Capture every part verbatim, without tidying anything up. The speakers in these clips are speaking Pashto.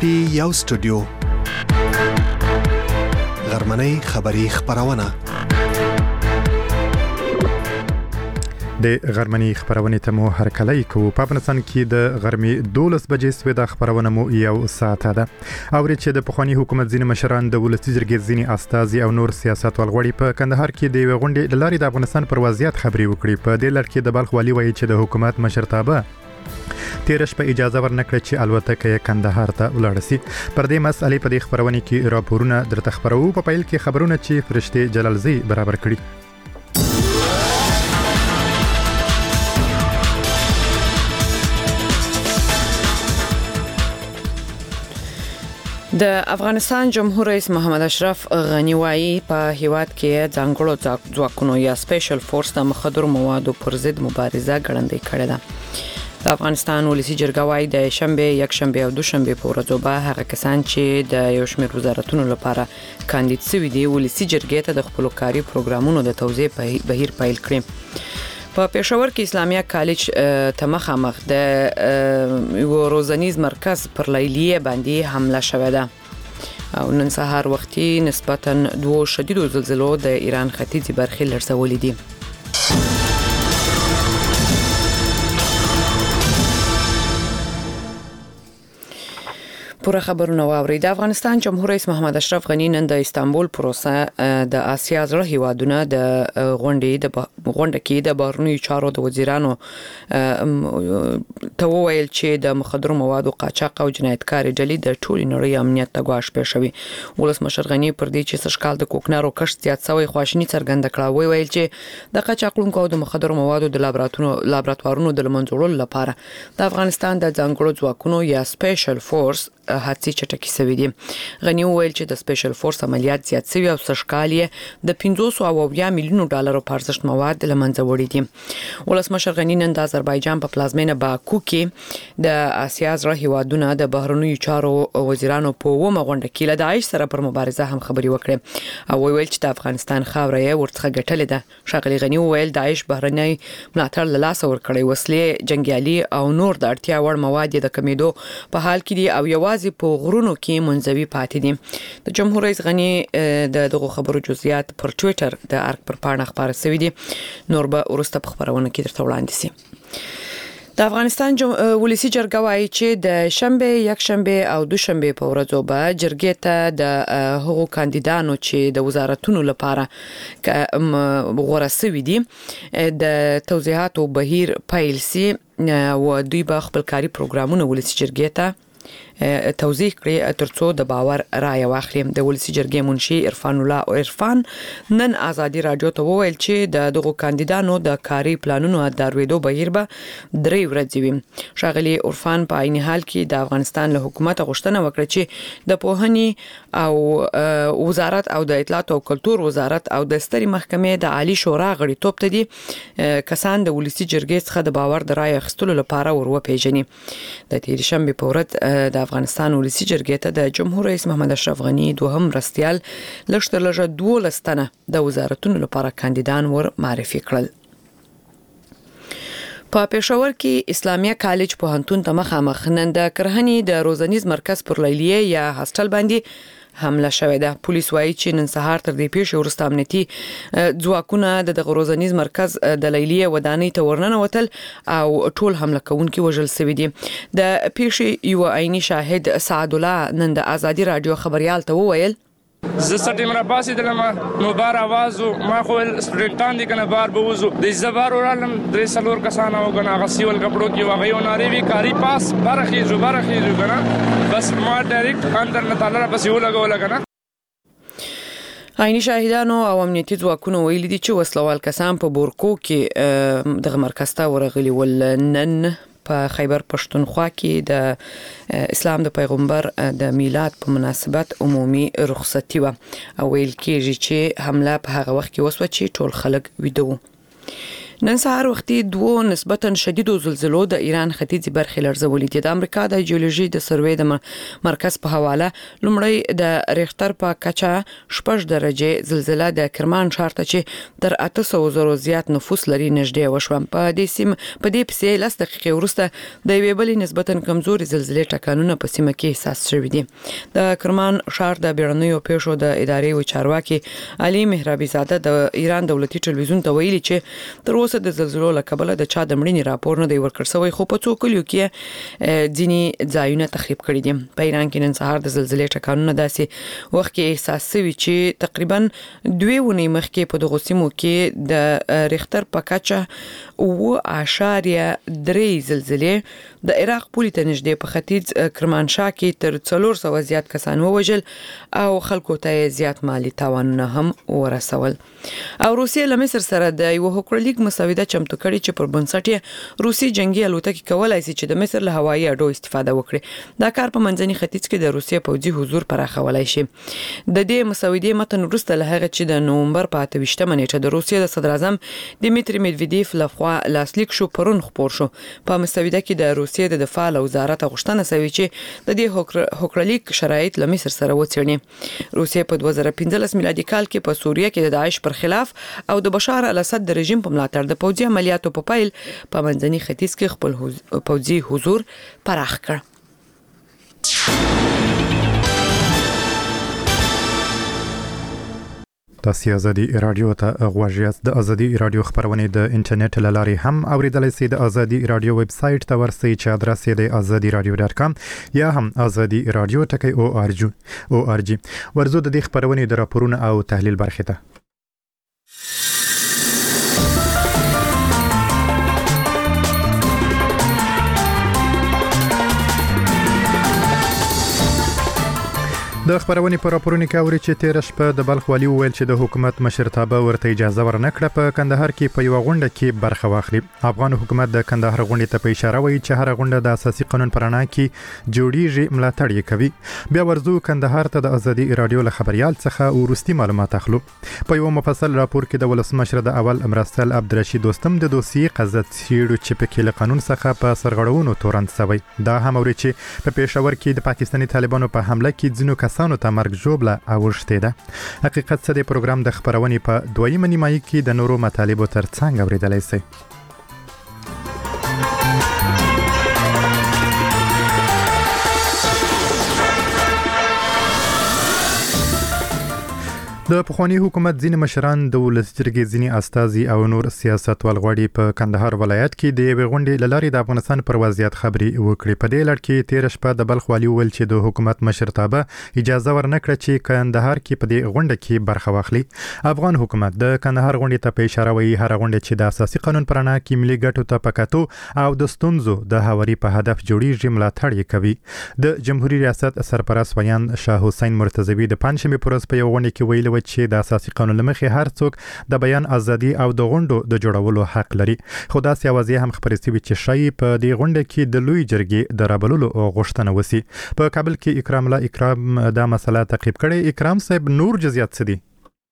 پی یو سټوډیو غرمنۍ خبری خبرونه د غرمنۍ خبرونه ته مو هر کله کو په افغانستان کې د غرمې دولس بجې سوي د خبرونه مو یو ساعت ده او چې د پخوانی حکومت ځینې مشران د ولسی جرګې ځینې استازي او نور سیاستوال غړي په کندهار کې د غونډې د لارې د افغانستان پر وضعیت خبري وکړي په دې لړ کې د بلخ والي وایي چې د حکومت مشرتابه تیر شپه اجازه ورنکړه چې الوتکه کندهار ته ولاړ شي پر دې مسلې په دې خبرونه کې راپورونه درته خبرو په پیل کې خبرونه چې فرشته جلالزی برابر کړي د افغانستان جمهور رئیس محمد اشرف غنی وایي په هیواد کې ځانګړو ځواکونو یا سپیشل فورس د مخدر موادو پر ضد مبارزه ګړندۍ کړې ده د افغانستان ولسی جرګه وايي د شنبه یک شنبه او دوشنبه په ورځو به هغه کسان چې د یو شمېر وزارتونو لپاره کاندید شوي دي ولسی جرګې ته د خپل کاري پروګرامونو د توزیع بهیر پیل کړي په پېښور کې اسلامیه کالج ته مخامخ د یو روزنیز مرکز پر لیلیه باندې حمله شوې ده او نن سهار وختي نسبتاً دوه شدیدو زلزلو د ایران ختیځي برخې لړزولې دي پوره خبرونه واوري د افغانستان جمهور رئیس محمد اشرف غنی نن د استانبول پروسه د آسیا زړه هیوادونو د غونډې د غونډه کې د بهرنیو چارو د وزیرانو ته وویل چې د مخدر موادو قاچاق او جنایتکاري ډلې د ټولې نړۍ امنیت ته ګواښ پېښوي ولسمشر غنی پر دې چې سشکال د کوکنارو کښت زیات شوی خواشنی څرګنده کړه ویل چې د قاچاقونکو او د مخدر موادو د لابراتوارونو د منځوړلو لپاره د افغانستان د ځانګړو ځواکونو یا سپیشل فورس هڅې چټکې شوې دي غنی وویل چې د سپیشل فورس عملیات زیات شوي او سشکال یې د پنځوس او اویا میلیونو ډالرو په ارزښت مواد لمنځه وړي دي ولسمشر غنی نن د آذربایجان په پلازمینه باکو کې د آسیا زړه هیوادونو د بهرنیو چارو وزیرانو په ومه غونډه کې له داعش سره پر مبارزه هم خبري وکړه او ویل چې د افغانستان خاوره یې ورڅخه ګټلې ده شغلی غنی وویل داعش بهرنی ملاتړ له لاس ورکړي وسلې جنگیالي او نور د اړتیا وړ مواد د کمیدو په حال کې دي او یوازې په غرونو کې منځوي پاتې دي د جمهور رئیس غنی د دغه خبرو جزئیات پر ټوئیټر د ارګ پر پاڼه خبره شوې دي نور به ورسته په خبرونه کې درته وړاندې شي د افغانستان ولسی جرګه وايي چې د شنبه یک شنبه او دوشنبه په ورځو به جرګې ته د هغو کاندیدانو چې د وزارتونو لپاره غوړه شوي دي د توضیحاتو بهیر پیل سي او دوی به خپل کاري پروګرامونه ولسی جرګې ته توضیح کړي ترڅو د باور رائے واخلي د ولسی جرګې منشي عرفان الله او عرفان نن ازادي رادیو ته وویل چې د دغو کاندیدانو د کاري پلانونو د درویدو بهیر به درې ورځې وي شاغلي عرفان په عین حال کې د افغانستان له حکومت غوښتنه وکړه چې د پوهنې او وزارت او د اطلاعات او کلتور وزارت او د ستري محکمې د عالی شورا غړي توپ ته دي کسان د ولسی جرګې څخه د باور د رائے اخیستلو لپاره ورو پیژني د تیر شنبه په ورځ د افغانستان ولسی جرګې ته د جمهور رئیس محمد اشرف غنی دوهم رستيال لښتر لږه دوه لستنه د وزارتونو لپاره کاندیدان ور معرفي کړل په پېښور کې اسلامیه کالج پوهنتون ته مخامخ نن د کرهنی د روزنیز مرکز پر لیلیه یا هاستل باندې حمله شوې ده پولیس وایي چې نن سهار تر دې پیښې وروسته امنیتي ځواکونه د غروزنیز مرکز د لیلیه ودانۍ ته ورننوتل او ټول حمله کوونکي وژل شوي دي د پیښې یو عیني شاهد سعد الله نن د ازادي رادیو خبريال ته وویل زه سټیمره باسي دلم نو بار आवाज ما خو سټډنټان دي کنه بار بوزو د زبر ورالم درې سلور کسانه وګنا غسیول کپړو کې واغې او ناری وی کاری پاس برخي جو برخي جو کنه بس ما ډایرکټ اندر نه تعالی بس یو لګول کنه عیني شاهدانو او امنیتي ځواکونو ویلي دي چې وسلوال کسان په بورکو کې دغه مرکز ته ورغلي ولنن په خیبر پښتونخوا کې د اسلام د پیغمبر د میلاد په مناسبت عمومي رخصتي و او ویل کېږي چې حمله په هغه وخت کې وسوه چې ټول خلک ویده وو نن سهار وختي دوه نسبتا شدیدو زلزلو د ایران ختیځي برخې لړزولې دي. د امریکا د جیولوژي د سروې د مرکز په حواله لومړی د ریختر په کچا شپږ درجه زلزلہ د کرمان ښار ته چې تر اته سوه زرو زیات نفوس لري نږدې وشوه. په دې سیمه په دې پسې لس دقیقې وروسته د یوې بلې نسبتا کمزوري زلزلې ټکانونه په سیمه کې احساس شوي دي. د کرمان ښار د بیړنیو پیښو د ادارې و چارواکي علي مهرابي زاده د ایران دولتي ټلویزیون ته ویلي چې تر اوسه د زلزلو له کبله د چا د مړینې راپور نه دی ورکړ شوی، خو په څو کلیو کې ځینې ځایونه تخریب کړي دي. په ایران کې نن سهار د زلزلې ټکانونه داسې وخت کې احساس شوي چې تقریبا دوه ونې مخکې په دغو سیمو کې د ریختر په کچه اوه اعشاریه درې زلزلې د عراق پولې ته نږدې په ختیځ کرمانشاه کې تر څلور سوه زیات کسان ووژل او خلکو ته زیات مالی تاوانونه هم ورسول. او روسیه له مصر سره د یو هوکړلیک مسوده چمتو کړي چې پر بنسټ یې روسي جنگي الوتکې کولای شي چې د مصر له هوایي اډو استفاده وکړي. دا کار په منځني ختیځ کې د روسیې پوځي حضور پراخولای شي. د دې مسودې متن وروسته له هغه چې د نومبر په اته ویشتمه نیټه د روسیې د صدر اعظم دیمیتری میدویدیف لخوا لاسلیک شو پرون خپور شو. په مسوده کې د روسیې د دفاع وزارت غوښتنه شوې چې د دې هوکړلیک شرایط له مصر سره وڅېړي. روسیې په دوه زره پنځلس میلادي کال کې په سوریه کې د داعش پر خلاف او د بشار الاسد د رژیم په ملاتړ د پوځي عملیاتو په پیل په منځني ختیځ کې خپل پوځي حضور پراخ کړ. تاسو ازادي رادیو ته غواړئ د ازادي رادیو خبرونه د انټرنیټ لاري هم اوریدلای شئ. د ازادي رادیو ویب سټ ته ورسئ چې ادرس یې د ازادي رادیو ډاټ کام یا هم ازادي رادیو ټکی او ار جی او ار جی. ورزو د دې خبرونه د راپورونو او تحلیل برخه ته. د خبرونې په راپورونو کې اوري چې تیر شپه د بلخ والي وویل چې د حکومت مشرتابه ورته اجازه ورنکړه په کندهار کې په یو غونډه کې برخه واخلي. افغان حکومت د کندهار غونډې ته په اشاره وایي چې هر غونډه د اساسي قانون پر رڼا کې جوړیږي ملاتړ یې کوي. بیا ورزو کندهار ته د ازادي رادیو له خبريال څخه ورستي معلومات اخلو. په یو مفصل راپور کې د ولسمشر د اول امرستل عبدالرشید دوستم د دوسیې قضیت سیړو چې په کې له قانون څخه په سرغړونو تورن شوی. دا هم اوري چې په پېښور کې د پاکستاني طالبانو په حمله کې ځینو کسانو ته مرګ جوړه اوښتې ده. حقیقت څه د پروګرام د خبرونې په دویمه نیمایي کې د نورو مطالبو ترڅنګ اوریدلای شئ. د پخوانی حکومت ځینې مشران د ولس جرګې ځینې استازي او نور سیاستوال غواړي په کندهار ولایت کې د یوې غونډې له لارې د افغانستان پر وضعیت خبرې وکړي. په دې لړ کې تیر شپه د بلخ والي وویل چې د حکومت مشرتابه اجازه ورنکړه چې کندهار کې په دې غونډه کې برخه واخلي. افغان حکومت د کندهار غونډې ته په اشاره وایي هر غونډه چې د اساسي قانون پر رڼا کې ملي ګټو ته پکاتو او د ستونزو د هواري په هدف جوړیږي ملاتړ یې کوي. د جمهوریت ریاست سرپرست ویان شاه حسین مرتضوی د پنځمې پر ورځ په یو غونډه کې ویلي چې د اساسي قانون لمخې هر څوک د بیان ازادي او د غونډو د جوړولو حق لري. خو دا سیاوازي هم خبرې سوي چې شای په دې غونډه کې د لوی جرګې د رابللو غوښتنه وسی. په کابل کې اکرام الله اکرام دا مسله تعقیب کړي. اکرام صاحب نور جزئیات څه دي؟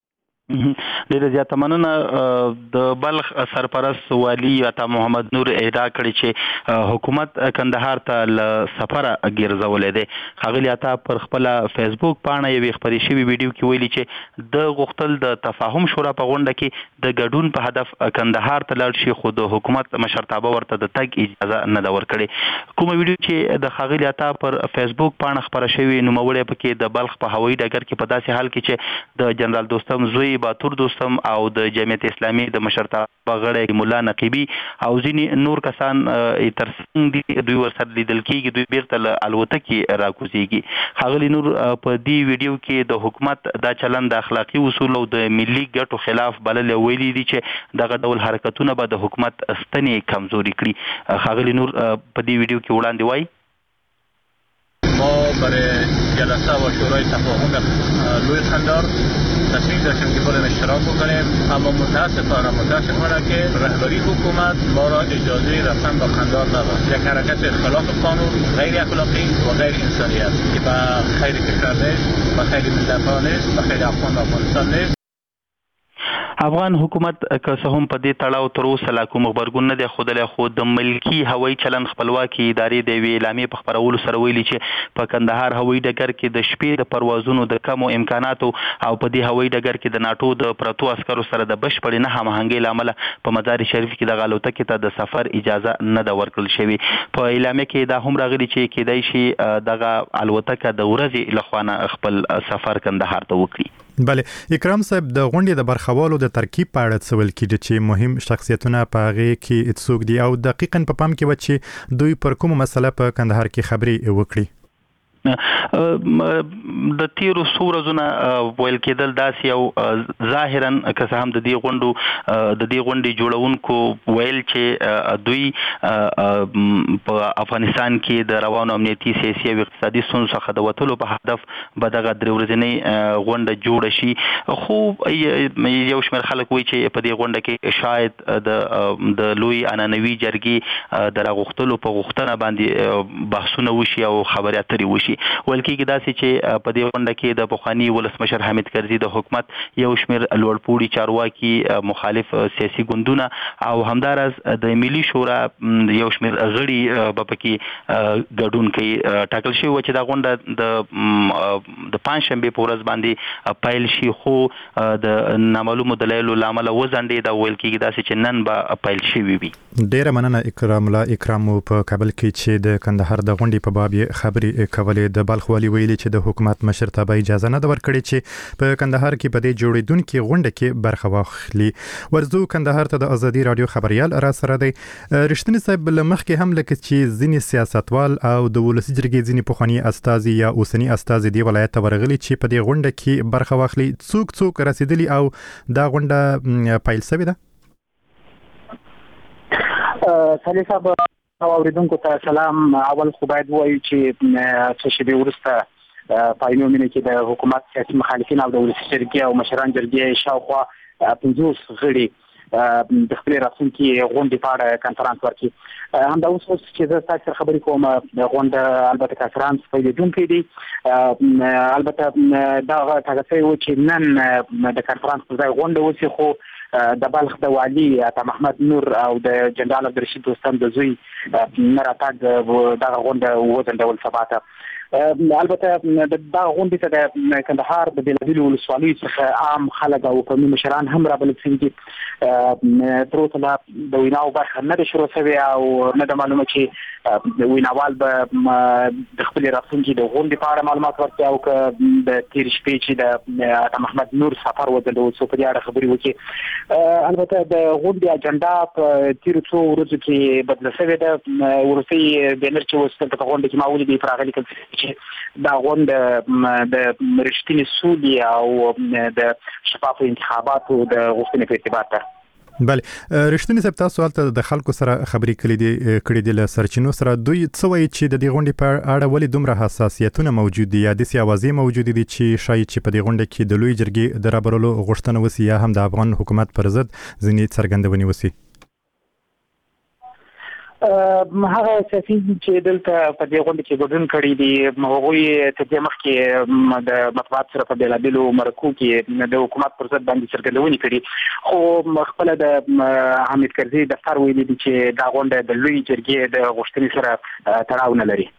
ډیره زیاته مننه. د بلخ سرپرست والی عطا محمد نور ادعا کړې چې حکومت کندهار ته ل سفر ګرځولې ده. ښاغلي عطا پر خپل فیسبوک باندې یو خبري شوی ویډیو کې ویلي چې د غوښتل د تفاهم شورا په غونډه کې د ګډون په هدف کندهار ته لاړ شي، خو د حکومت مشرتابه ورته د تګ اجازه نه ده ورکړې. کومه ویډیو چې د ښاغلي عطا پر فیسبوک باندې خبره شوی نوموړی پکې د بلخ په هوایي ډګر کې په داسې حال کې چې د جنرال دوستم زوی باتور دوستم او د جمعیت اسلامي د مشرتابه غړی مولا نقیبی او ځینې نور کسان ترڅنګ دي دوی ورسره لیدل کېږي، دوی بیرته له الوتکې راکوزیږي. ښاغلي نور په دې ویډیو کې د حکومت دا چلند د اخلاقي اصول او د ملي ګټو خلاف بلل ویلي دي چې دغه ډول حرکتونه به د حکومت ستنې کمزوري کړي. ښاغلي نور په دې ویډیو کې وړاندې وایي ما برای جلسه و شورای تفاهم لوی خندار تصمیم داشتیم که بریم اشتراک بکنیم، اما متاسفانه متاسفانه که رهبری حکومت ما را اجازه رفتن به قندار نداد. یک حرکت خلاف قانون، غیر اخلاقی و غیر انسانی است که به خیر کشور نیست، به خیر ملت ها نیست، به خیر افغان افغانستان نیست. افغان حکومت که څه هم په دې تړاو تر اوسه لا کوم خبرګون نه دی ښودلی، خو د ملکي هوایي چلند خپلواکي ادارې د یوې اعلامیې په خپرولو سره ویلي چې په کندهار هوایي ډګر کې د شپې د پروازونو د کمو امکاناتو او په دې هوایي ډګر کې د ناټو د پرتو عسکرو سره د بشپړې نه هماهنګۍ له امله په مزار شریف کې د الوتکې ته د سفر اجازه نه ده ورکړل شوې. په اعلامیه کې دا هم راغلي چې کېدای شي دغه الوتکه د ورځې لخوا نه خپل سفر کندهار ته وکړي. بله اکرام صاحب، د غونډې د برخوالو د ترکیب په اړه څه ویل کېږي چې مهم شخصیتونه په هغې کې څوک دي او دقیقاً په پام کې و چې دوی پر کومه مسله په کندهار کې خبرې وکړي؟ د تیرو څو ورځو نه ویل کېدل داسې او ظاهرا که څه هم د دې غونډو د دې غونډې جوړونکو ویل چې دوی په افغانستان کې د روانو امنیتي سیاسي او اقتصادي ستونزو څخه د وتلو په هدف به دغه درې ورځنۍ غونډه جوړه شي، خو یو شمېر خلک وایي چې په دې غونډه کې شاید د د لوی عنعنوي جرګې د راغوښتلو په غوښتنه باندې بحثونه وشي او خبرې اترې وشي. ویل کېږي داسې چې په دې غونډه کې د پخواني ولسمشر حامد کرزي د حکومت یو شمېر لوړپوړي چارواکي، مخالف سیاسي ګوندونه او همداراز د ملي شورا یو شمېر غړي به پکې ګډون کوي. ټاکل شوی و چې دا غونډه د د پنجشنبې په ورځ باندې پیل شي، خو د نامعلومو دلایلو له امله وځنډېده. ویل کېږي داسې چې نن به پیل شوی وي. ډېره مننه اکرام الله اکرام په کابل کې چې د کندهار د غونډې په باب خبرې کولې. د بلخ والي ویلي چې د حکومت مشر ته به اجازه نه ده ورکړې چې په کندهار کې په دې جوړېدونکې غونډه کې برخه واخلي. ورځو کندهار ته د ازادي راډیو خبريال را سره دی. رښتینی صاحب، له مخکې هم لکه چې ځینې سیاستوال او د ولسي جرګې ځینې پخواني استازي یا اوسني استازي دې ولایت ته ورغلي چې په دې غونډه کې برخه واخلي، څوک څوک رسیدلی او دا غونډه پیل شوې ده؟ صالح صاحب او اوریدونکو ته سلام. اول خو باید ووایو چې څه شېبې وروسته په عینو مینه کې د حکومت سیاسي مخالفین او د ولسي جرګې او مشران جرګې شاوخوا پنځوس غړي د خپلې راتلونکي غونډې په اړه کنفرانس ورکړي. همدا اوس چې زه تاسو سره خبرې کوم، غونډه البته کنفرانس پیلېدونکی دی. البته دا ټاکل شوی و چې نن د کنفرانس پر ځای غونډه وشي، خو د بلخ د والي عطا محمد نور او د جنرال عبدالرشید دوستم د زوی نه راتګ دغه غونډه وځنډول سبا ته. البته دغه غونډې ته د کندهار د بېلابېلو ولسوالیو څخه عام خلک او قومي مشران هم رابلل شوي دي. تر اوسه لا د ویناو برخه نه ده شروع شوې او نه ده معلومه چې ویناوال به د خپلې راتلونکي د غونډې په اړه معلومات ورکړي او که د تېرې شپې چې د عطا محمد نور سفر وځنډول شو په دې اړه خبرې وکړي. البته د غونډې اجنډا په تېرو څو ورځو کې بدله شوې ده. وروستۍ بینر چې اوس دلته په غونډه کې ما ولیدې په راغلي چې دا غونډه د رښتینې سولې او د شفافو انتخاباتو د غوښتنې په ارتباط ده. بله رښتینی صاحب، تاسو هلته د خلکو سره خبرې کړې دي کړې دي له سرچینو سره، دوی څه وایي چې د دې غونډې په اړه ولې دومره حساسیتونه موجود دي یا داسې اوازې موجودې دي چې شاید چې په دې غونډه کې د لوی جرګې د رابرلو غوښتنه وسي یا هم د افغان حکومت پر ضد ځینې څرګندونې وسي؟ هغه سیاسي چې دلته په دې غونډه کې ګډون کړي دي، هغوی تر دې مخکې د مطبوعات سره په بېلابېلو مرکو کې د حکومت پر ضد باندې څرګندونې کړي، خو خپله د حامد کرزي دفتر ویلي دي چې دا غونډه د لوی جرګې د غوښتنې سره تړاو نه لري.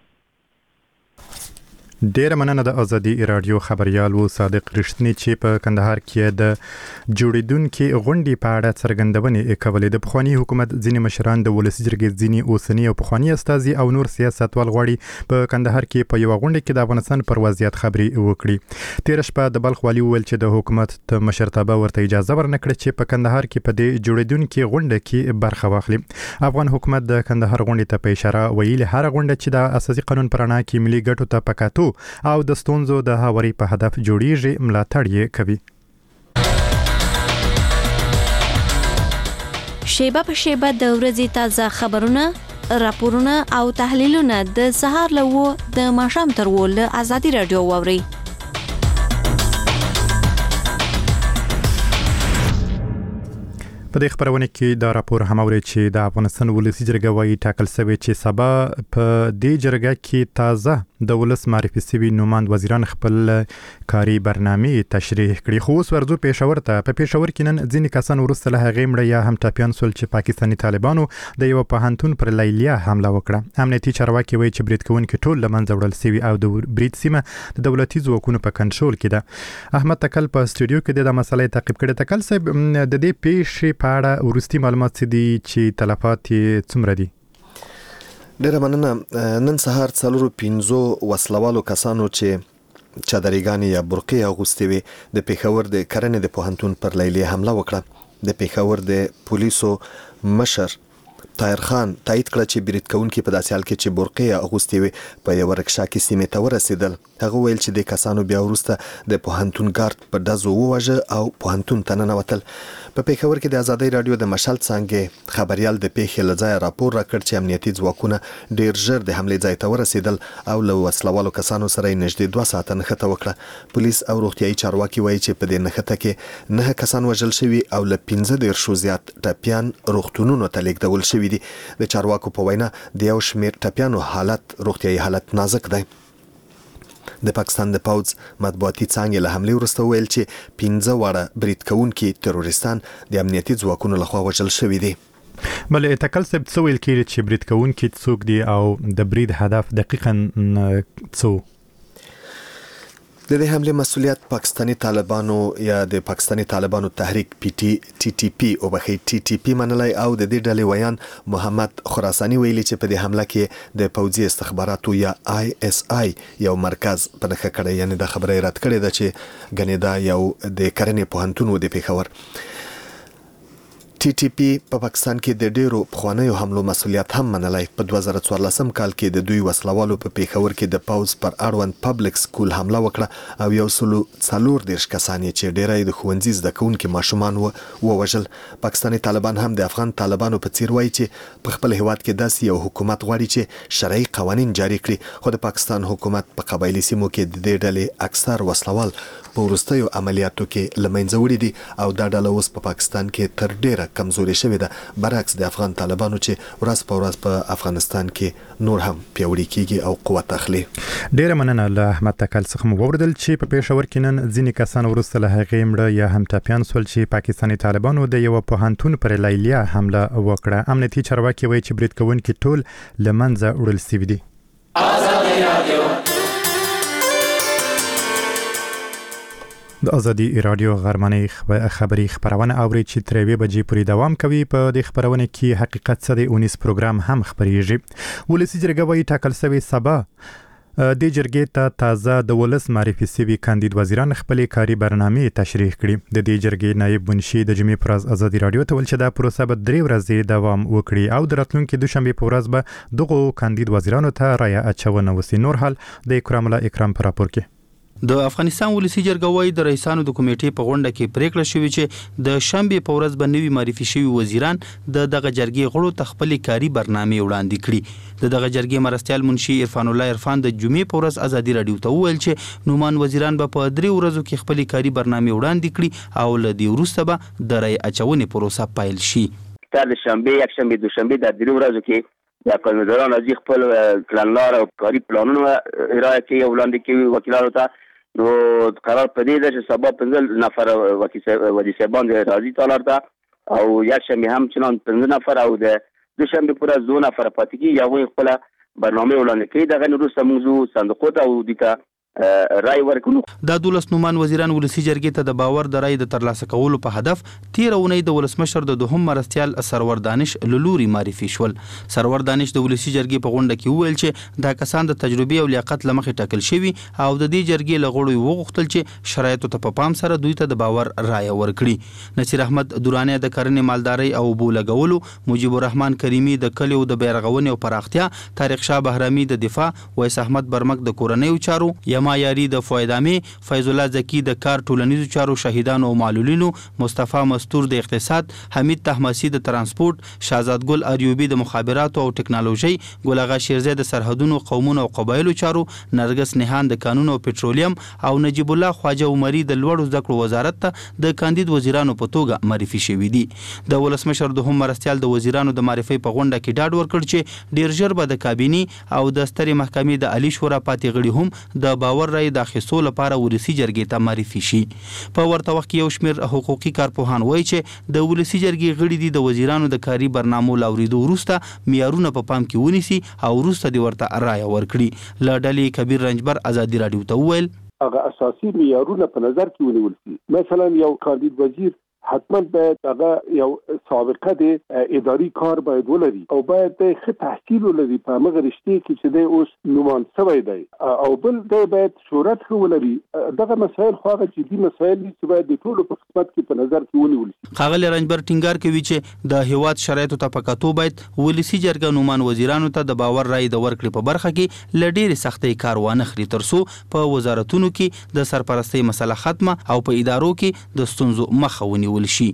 ډیره مننه د ازادي رادیو خبريال و صادق رښتینی چې په کندهار کې د جوړیدونکو غونډې په اړه څرګندونې کولې. د پخوانی حکومت ځینې مشران د ولسي جرګې ځینې اوسنی او پخوانی استازي او نور سیاستوال غواړي په کندهار کې په یو غونډه کې د افغانستان پر وضعیت خبرې وکړي. تیر شپه د بلخ والي ویل چې د حکومت مشرتابه ورته اجازه ورنکړه چې په کندهار کې په دې جوړیدونکو غونډه کې برخه واخلي. افغان حکومت د کندهار غونډې ته په اشاره ویلي هر غونډه چې د اساسي قانون پر اړه کې ملي ګټو ته پکاتو او د ستونزو د هواري په هدف جوړیږي ملاتړ یې کوي. شیبه په شیبه د ورځې تازه خبرونه، راپورونه او تحلیلونه د سهار لوو د ماښام تر ول ازادي رادیو ووري. په دې خبرونه کې دا راپور هم اوري چې د افغانستان ولسي جرګه وايي ټاکل شوی چې سبا په دې جرګه کې تازه د ولس معرفي سوي نوماند وزیران خپل کاري برنامه تشریح کړي. خو اوس ورځو پېښور ته. په پېښور کې نن ځینې کسان وروسته له هغې مړه یا هم ټپیان سول چې پاکستاني طالبانو د یو پوهنتون پر لیلیه حمله وکړه. امنیتي چارواکي وایي چې برید کوونکي ټول له منځه وړل سوي او د برید سیمه د دولتي ځواکونو په کنټرول کې ده. احمد تکل په استودیو کې د مسلې تعقیب کړي. تکل صاحب د دې پیښې په اړه وروستي معلومات څه دي چې تلفات یې څومره دي؟ ډیره مننه. نن سهار څلورو پنځو وسلوالو کسانو چې چادرګانې یا برقې اغوستې وي د پېښور د کرنې د پوهنتون پر لیلیه حمله وکړه. د پېښور د پولیسو مشر طاهر خان تایید کړه چې برید کوونکي په داسې حال کې چې برقې اغوستې وي په یو رکشا کې سیمې ته ورسېدل. هغه ویل چې د کسانو بیا وروسته د پوهنتون ګارد په ډزو وواژه او پوهنتون ته ننوتل. په پېښور کې د ازادۍ راډیو د مشال څانګې خبريال د پیښې له ځایه راپور راکړ چې امنیتي ځواکونه ډیر ژر د حملې ځای ته ورسېدل او له وسلوالو کسانو سره یې نږدې دوه ساعته نښته وکړه. پولیس او روغتیايي چارواکي وایي چې په دې نښته کې نه کسان وژل شوي او له پنځه دېرشو زیات ټپیان روغتونونو ته لیږدول شوي دي. د چارواکو په وینا د یو شمېر ټپیانو حالت روغتیايي حالت نازک دی. د پاکستان د پوځ مطبوعاتي څانګې له حملې وروسته ویل چې پنځه واړه برید کوونکي تروریستان د امنیتي ځواکونو لخوا وژل شوي دي. بلې تکل صاحب څه ویل کېږي چې برید کوونکي څوک دي او د برید هدف دقیقاً څه؟ د دې حمله مسؤلیت پاکستاني طالبانو یا د پاکستاني طالبانو تحریک پی ټی ټي ټي پی او بخي ټي ټي پی منلای او د دې ډلې ویان محمد خراساني ویلي چې په دې حمله کې د پوځي استخباراتو یا آی اس آی یو مرکز په نخښه کړی. یعنی د خبرې رد کړې ده چې ګنې دا یو د کرنې پوهنتون و د پېښور. ټي ټي پی په پاکستان کې د ډیرو پخوانیو حملو مسؤلیت هم منلای. په دوه زره څوارلسم کال کې د دوی وسلوالو په پېښور کې د پوز پر اړوند پبلک سکول حمله وکړه او یو سلو څلور دیرش کسان چې ډیری د ښوونځي زده کوونکي ماشومان ووژل. پاکستاني طالبان هم د افغان طالبانو په څیر وایي چې په خپل هیواد کې داسې یو حکومت غواړي چې شرعي قوانین جاری کړي. خو د پاکستان حکومت په قبایلي سیمو کې د دې ډلې اکثر وسلوال په وروستیو عملیاتو کې له منځه وړي دي او دا ډله اوس په پاکستان کې تر ډیره کمزوري شوې ده، برعکس د افغان طالبانو چې ورځ په ورځ په افغانستان کې نور هم پیاوړي کیږي او قوت اخلي. ډیره مننه له احمد تکل څخه مو وردل چې په پېښور کې نن ځینې کسان وروسته له هغې مړه یا هم ټپیان سول چې پاکستاني طالبانو د یو پوهنتون پر لیلیه حمله وکړه. امنیتي چارواکي وایي چې برید کوونکي ټول له منځه وړل سوي دي. د ازادي رادیو غرمنۍ خبری خبرونه اوري چې تر یوې بجې پورې دوام کوي. په دې خبرونه کې حقیقت څه دی اونیس پروګرام هم خبريږي. ولسی جرګه وايي ټاکل شوی سبا د جرګې ته تازه د ولس معرفي سوي کاندید وزیران خپل کاري برنامه تشریح کړي. د دې جرګې نائب منشي د جمعې پر ورځ ازادي رادیو ته ول چې دا پروسه به درې ورځې دوام وکړي او د راتلونکي دوشنبه پر ورځ به دغه کاندید وزیرانو ته رایه اچونه وسی. نور حال د اکرام الله اکرام پر راپور کې. د افغانستان ولسی جرګه وايي د رئیسانو د کمیټې په غونډه کې پریکړه شوې چې د شنبه په ورځ به نوي معرفي شوي وزیران د دغه جرګې غړو ته خپل کاري برنامه وړاندې کړي. د دغه جرګې مرستيال منشي عرفان الله عرفان د جمعې په ورځ ازادي رادیو ته وویل چې نومان وزیران به په درې ورځو کې خپل کاري برنامه وړاندې کړي او له دې وروسته به د رای اچونې پروسه پیل شي. تر شنبه یک شنبه دوشنبه د درې ورځو کې د کارمندانو از خپل پلانلار او کاري پلانونه ارائه کوي او وړاندې کوي وکیلانو ته. نو قرار پدې ده چې سبا پنځه نفر وکیل صاحبان راځي تالار ته او یک شنبه هم چنان پنځه نفر او د دوشنبه پر ورځ دوه نفر پاتې کیږي. هغوی خپل برنامه وړاندې کوي. دغه وروسته موږ صندوق ته او د رای ورکړو. د دولس نومان وزیران ولسی جرګې ته د باور د رای د ترلاسه کولو په هدف تیر اونۍ د ولسمشر د دوهم مرستيال سرور دانش للوري معرفي شول. سرور دانش د ولسی جرګې په غونډه کې وویل چې دا کسان د تجربه او لیاقت لمخې ټاکل شوي او د دې جرګې لغړو وغوښتل چې شرایطو ته په پام سره دوی ته د باور رای ورکړي. نصیر احمد دورانه د کرنې مالداري او بولګولو، مجيب الرحمن کریمی د کلیو د بیرغونې او پراختیا، طارق شاه بهرامي د دفاع، ویس احمد برمک د کورنۍ چارو، سما یاری د فویدامي، فیض الله زکی د کار ټولنیزو چارو شهیدانو او معلولینو، مصطفی مستور د اقتصاد، حمید طهماسي د ترانسپورت، شهزاد ګل اریوبی د مخابراتو او ټکنالوژي، ګل اغا شیرزی د سرحدونو، قومونو او قبایلو چارو، نرګس نهان د قانون او پټرولیم او نجیب الله خواجه عمری د لوړو زده کړو وزارت ته د کاندید وزیرانو په توګه معرفي شوي دي. د ولسمشر دوهم مرستیال د وزیرانو د معرفي په غونډه کې ډاډ ورکړ چې ډیر ژر به د کابینې او د سترې محکمې د عالی شورا پاتې غړي هم د باور رای د اخیستو لپاره ولسي جرګې ته معرفي شي. په ورته وخت کې یو شمېر حقوقي کارپوهان وایي چې د ولسي جرګې غړي دي د وزیرانو د کاري برنامو لاوریدو وروسته معیارونه په پام کې ونیسي او وروسته دې ورته رایه ورکړي. له ډلې کبیر رنجبر ازادي راډیو ته وویل هغه اساسي معیارونه په نظر کې ونیول شي. مثلا یو کاندید وزیر حتما باید هغه یو سابقه د اداري کار باید ولري او باید د ښه تحصیل ولري په هغه رشتې کې چې د اوس نومان شوی دی او بل د باید شهرت ښه ولري. دغه مسایل خو هغه جدي مسایل دي چې باید د ټولو په خدمت کې په نظر کې ونیول شي. ښاغلی رنجبر ټینګار کوي چې د هیواد شرایطو ته په کتو باید ولسي جرګه نومان وزیرانو ته د باور رای د ورکړې په برخه کې له ډېرې سختۍ کار وانخلي تر څو په وزارتونو کې د سرپرستۍ مسله ختمه او په ادارو کې د ستونزو مخه ونیول شي.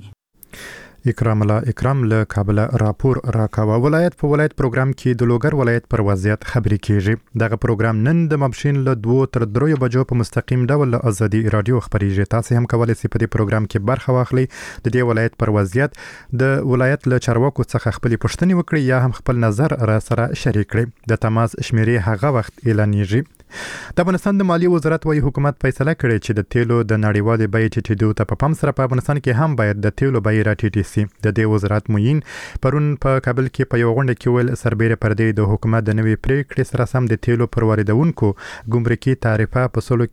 اکرام الله اکرام له کابل راپور راکاوه. ولایت په ولایت پروګرام کې د لوګر ولایت پر وضعیت خبرې کیږي. دغه پروګرام نن د مبشین له دوه تر دریو بجو په مستقیم ډول له ازادي رادیو خبرېږي. تاسو هم کولای شئ په دې پروګرام کې برخه واخلئ، د دې ولایت پر وضعیت د ولایت له چارواکو څخه خپل پوښتنې وکړئ یا هم خپل نظر را سره شریک کړئ. د تماس شمیرې هغه وخت اعلانېږي. د افغانستان د مالیې وزارت وايي حکومت فیصله کړې چې د تیلو د نړیوالې بیې ټیټېدو ته په پام سره په افغانستان کې هم باید د تیلو بیې راټیټې شي. د دې وزارت معین پرون په کابل کې په یو غونډه کې ویل سربېره پر دې د حکومت د نوې پریکړې سره سم د تیلو پر واردونکو ګمرکي تعرفه په سلو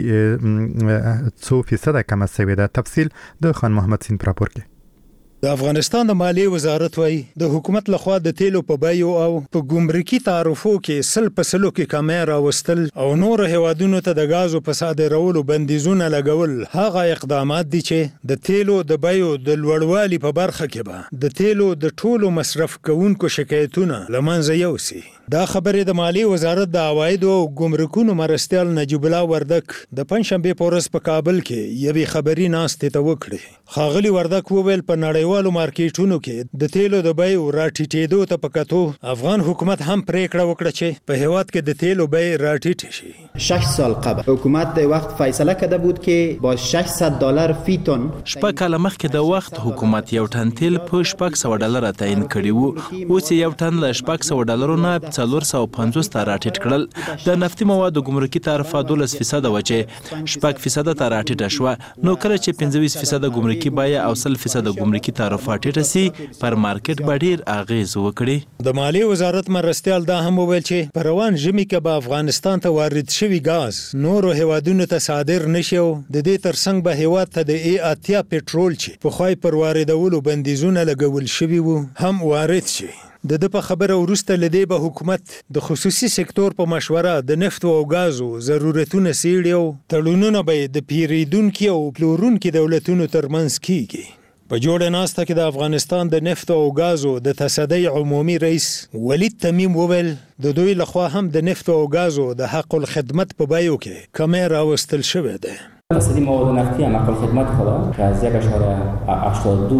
کې څو فیصده کمه شوې ده. تفصیل د خان محمد سین پر راپور کې. د افغانستان د مالیې وزارت وايي د حکومت لخوا د تیلو په بیو او په ګمرکي تعرفو کې سل په سلو کې کمې راوستل او نور هیوادونو ته د غازو په صادرولو بندیزونه لګول هغه اقدامات دي چې د تیلو د بیو د لوړوالي په برخه کې به د تیلو د ټولو مصرف کوونکو شکایتونه له منځه یوسي. دا خبرې د مالیې وزارت د عوایدو او ګمرکونو مرستیال نجیب الله وردک د پنځشنبې په ورځ په کابل کې یوې خبري ناستې ته وکړې. ښاغلي وردک وویل په نړیوالو مارکیټونو کې د تیلو د بیو راټیټېدو ته په کتو افغان حکومت هم پریکړه وکړه چې په هیواد کې د تیلو بیې راټیټې شي. شش سال قبل حکومت د وقت فیصله کرده بود که با ششصد دلار فی تن شپږ کاله مخکې د وخت حکومت یو ټن تیل په شپږ سوه ډالر تعیین کړی وو. اوس یو ټن له شپږ سوه ډالرو نه څلور سوه پنځوس ته راټیټ کړل. د نفتي موادو ګمرکي تعرفه دولس فیصده وه چې شپږ فیصده ته راټیټه شوه. نو کله چې پنځه ویشت فیصده ګمرکي بیه او سل فیصده ګمرکي تعرفه ټیټه سي پر مارکیټ به ډېر اغېز وکړي. د مالیې وزارت مرستیال دا هم وویل چې په روان ژمي کې به افغانستان ته وارد شوي ګاز نورو هیوادونو ته صادر نشي او د دې ترڅنګ به هیواد ته د ای اتیا پټرول چې پخوای پر واردولو بندیزونه لګول شوي وو هم وارد شي. د د په خبره وروسته لدی به حکومت د خصوصي سکتور په مشوره د نفت او غازو ضرورتونه سیړي او تړونونه به د پیریدونکو او پلورونکو دولتونو ترمنځ کیږي. په جوړه ناسته کې د افغانستان د نفت او غازو د تصدۍ عمومي رئیس ولید تمیم وویل د دوی لخوا هم د نفت او غازو د حق الخدمت په بیو کې کمې راوستل شوې ده. تصدی مواد نفتی هم حق الخدمت خدا که از یک اشاره هشتاد و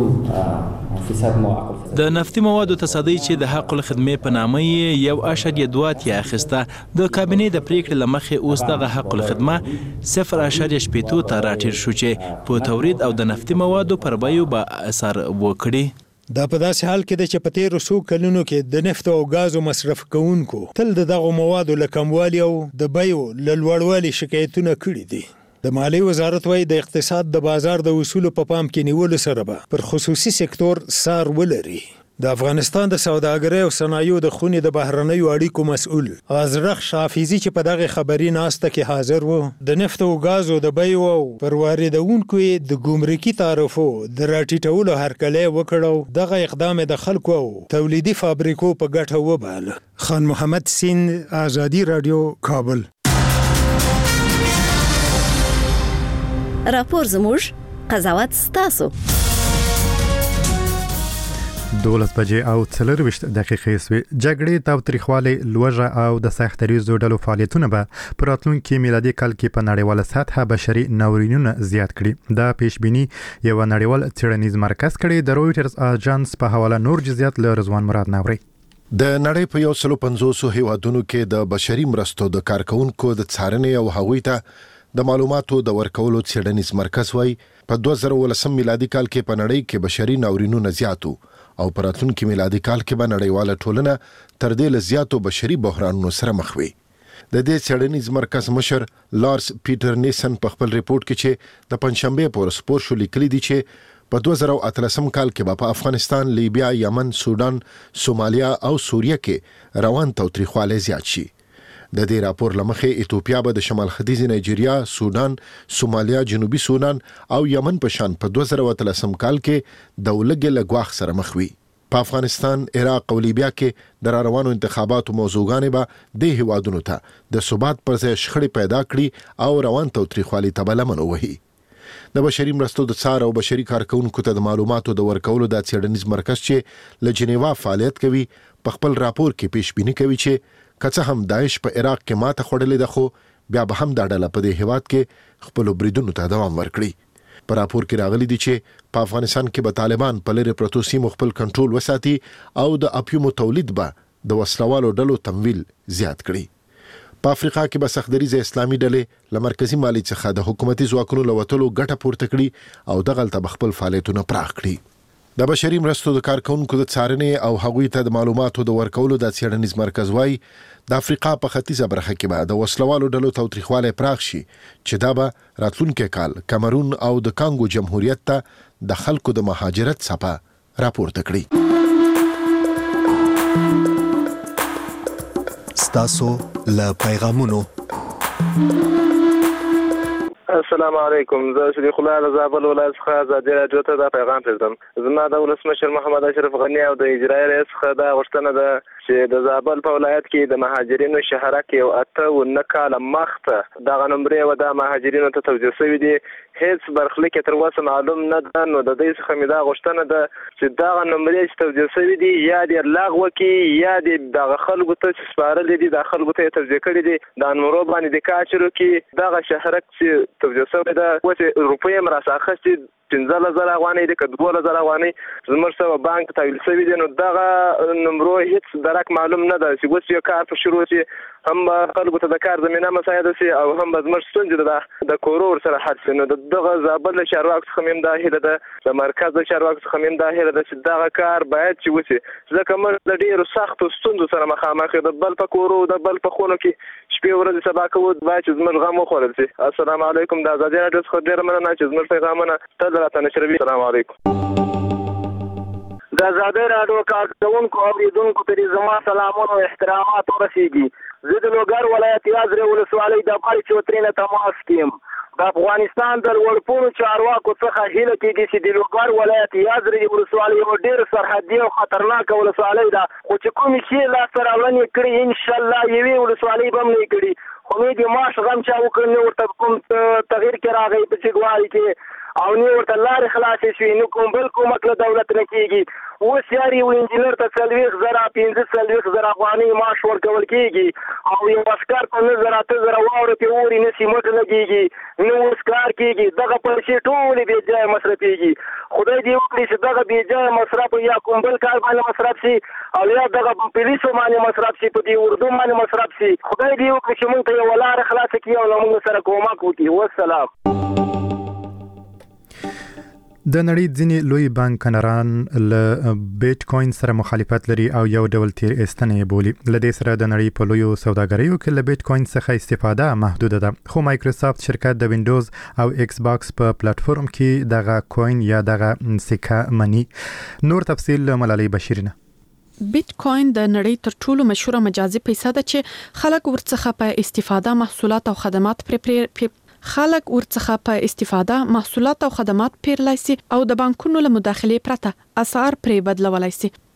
دو فیصد ما حق الخدمت د نفتی موادو تصدی چې د حق الخدمت په نامه یو اشاریه دوه اتیا اخیسته. د کابینې د پریکړې له مخې اوس دغه حق الخدمت صفر اشاریه شپېته ته راټیټ شو چې په تولید او د نفتی موادو پر بیو به اثر وکړي. دا په داسې حال کې ده چې په تیرو څو کلونو کې د نفت او غازو مصرف کوونکو تل د دغو موادو له کموالي او د بیو له لوړوالي شکایتونه کړي دي. د مالیې وزارت وايي د اقتصاد د بازار د اصولو په پام کې نیولو سره به پر خصوصي سکتور سار ولري. د افغانستان د سوداګرۍ او صنایعو د خونې د بهرنیو اړیکو مسؤل ازرخ شافیزي چې په دغه خبري ناسته کې حاضر وو د نفت او غازو د بیو او پر واردونکو د ګمرکي تعرفو د راټیټولو هرکلی وکړو. دغه اقدام د خلکو او تولیدي فابریکو په ګټه وباله. خان محمد سین، آزادي رادیو، کابل. راپور زموږ، قضاوت ستاسو. دولس بجې او څلرويشت دقیقې سوې. جګړې تاوتریخوالی لوږه او د سختریزو ډلو فعالیتونه به په راتلونکي میلادي کال کې په نړیواله سطحه بشري ناورینونه زیات کړي. دا پیشبیني یو نړیوال څېړنیز مرکز کړي. د رویټرز اژانس په حواله نور جزئیات له رضوان مراد ناوري. د نړۍ په یو سل پنځوس هیوادونو کې د بشري مرستو د کارکونکو د څارنې او هغوی ته د معلوماتو د ورکولو څېړنیز مرکز وایي په دوه زره ولسم میلادي کال کې په نړۍ کې بشري ناورینونه زیاتو او په راتلونکي میلادي کال کې به نړیواله ټولنه تر دې له زیاتو بشري بحرانونو سره مخ وي. د دې څېړنیز مرکز مشر لارس پیټر نیسن په خپل ریپورت کې چې د پنځشنبه پر سپور شو لیکلي دي چې په دوه زره اتلسم کال کې په افغانستان، لیبیا، یمن، سودان، سومالیا او سوریه کې روان تاوتریخوالی زیات شي. د دې راپور لمخې ایتوپیا به د شمال ختیځ نایجیریا، سودان، سومالیا، جنوبي سودان او یمن په شان په دوه زره اتلسم کال کې د ولګ لګواخ سره مخ وي. په افغانستان، عراق او لیبیا کې د روانو انتخاباتو موضوعګانې به د هیوادونو ته د ثبات پر ځای شخړې پیدا کړي او روان تاوتریخوالی ته لمن ووهي. د بشري مرستو د څار او بشري کارکونکو ته د معلوماتو د ورکولو د څېړنیز مرکز چې له جنیوا فعالیت کوي په خپل راپور کې پیشبیني کوي چې که هم داعش په عراق کې ماته خوړلې ده، خو بیا به هم دا ډله په دې هیواد کې خپل بریدونو ته دوام ورکړي. په راپور کې راغلي دي چې په افغانستان کې به طالبان په لرې پرتو سیمو خپل کنټرول وساتي او د اپیومو تولید به د وسلوالو ډلو تمویل زیات کړي. په افریقا کې به سختدریزه اسلامي ډلې له مرکزي مالي څخه د حکومتي ځواکونو له وتلو ګټه پورته کړي او دغلته به خپل فعالیتونه پراخ کړي. د بشري مرستو د کارکونکو د څارنې او هغوی ته د معلوماتو د ورکولو د څېړنیز مرکز وایي د افریقا په ختیځه برخه کې به د وسلوالو ډلو تاوتریخوالی پراخ شي چې دا به راتلونکی کال کمرون او د کانګو جمهوریت ته د خلکو د مهاجرت څپه راپورته کړي. ستاسو له پیغامونو. السلام علیکم. زه صدیق الله د زابل ولایت څخه ازادي راډیو ته دا پیغام پرېږدم. زما د ولسمشر محمد اشرف غني او د اجرایي رئیس څخه دا غوښتنه ده چې د زابل په ولایت کې د مهاجرینو شهرک یو اته و نه کاله مخته دغه نمرې و د مهاجرینو ته توجیه شوي دي. هیڅ برخلیک تر اوسه معلوم نه ده. نو د دې څخه مې دا غوښتنه ده چې دغه نمرې چې توجیه شوي دي یا دې لغوه کړي یا دې دغه خلکو ته چې سپارلي دي د خلکو ته یې توجیه کړي دي د نمرو باندې د کاچرو کې دغه شهرک چې توجیه شوی ده اوس روپۍ هم راسه اخیستې پنځه زره افغانۍ دي که دوه زره افغانۍ زموږ سوه بانک تحویل شوي دي. نو دغه نمرو هیڅ درک معلوم نه ده چې اوس یو کار په شروع شي هم خلکو ته د کار زمینه مساعده شي او هم به زموږ ستونزې د کورو ورسره حل شي. نو د دغه زابل د چارواکو څخه مې هم دا هیله ده د مرکز د چارواکو څخه مې هم دا هیله ده چې دغه کار باید چې وشي ځکه موږ د ډېرو سختو ستونزو سره مخامخ یو د بل په کورو د بل په خونو کې شپې ورځې سبا کوو باید چې زموږ غم وخوړل شي. السلام علیکم. د ازادي راډیو څخه ډېره مننه چې زموږ پیغامونه تل راته نشروي. السلام علیکم. د ازادي راډیو کارکونکو او اوریدونکو ته زما سلامونه او احترامات ورسیږي. زه د لوګر ولایت یازرې ولسوالۍ د بل چوترې نه تماس کیم. د افغانستان د لوړپوړو چارواکو څخه هیله کېږي چې د لوګر ولایت یازرې ولسوالۍ یو ډېر سرحدي او خطرناکه ولسوالۍ ده خو چې کومې چې لاسته راوړنې کړي انشاءالله یوې ولسوالۍ به هم نه کړي. خو مې د معاش غم چا وکړ نه ورته کوم تغییر کې راغی په چګوالي کې او نه ورته لارې خلاصې شوې نو کوم بل کومک له دولت نه کېږي. اوس یار یو انجینر ته څلوېښت زره پنځه څلوېښت زره افغانۍ معاش ورکول کېږي او یو عسکر په نه زره اته زره واوره پرې اوري نه سیمټ لګېږي نه اوس کار کېږي. دغه پیسې ټولې بې ځایه مصرفېږي. خدای دې وکړي چې دغه بې ځایه مصرف یا کوم بل کار باندې مصرف شي او یا دغه پولیسو باندې مصرف شي په دې اردو باندې مصرف شي. خدای دې وکړي چې موږ ته یوه لاره خلاصه کړي او له موږ سره کومک وکړي. والسلام. د نړۍ ځینې لوی بانکداران له بیټ کوین سره مخالفت لري او یو ډول تیر ایستنه بولي. له دې سره د نړۍ په لویو سوداګریو کې له بیټ کوین څخه استفاده محدوده ده. خو مایکروسافت شرکت د وینډوز او ایکس باکس په پلیټفارم کې دغه کوین یا دغه سکه منی. نور تفصیل له ملالۍ بشیرینه. بیټ کوین د نړۍ تر ټولو مشهوره مجازي پیسه ده چې خلک ورڅخه په استفاده محصولات او خدمات پر خلک ورڅخه په استفاده محصولات او خدمات پیرلای شي او د بانکونو له مداخلې پرته اسعار پرې بدلولای شي.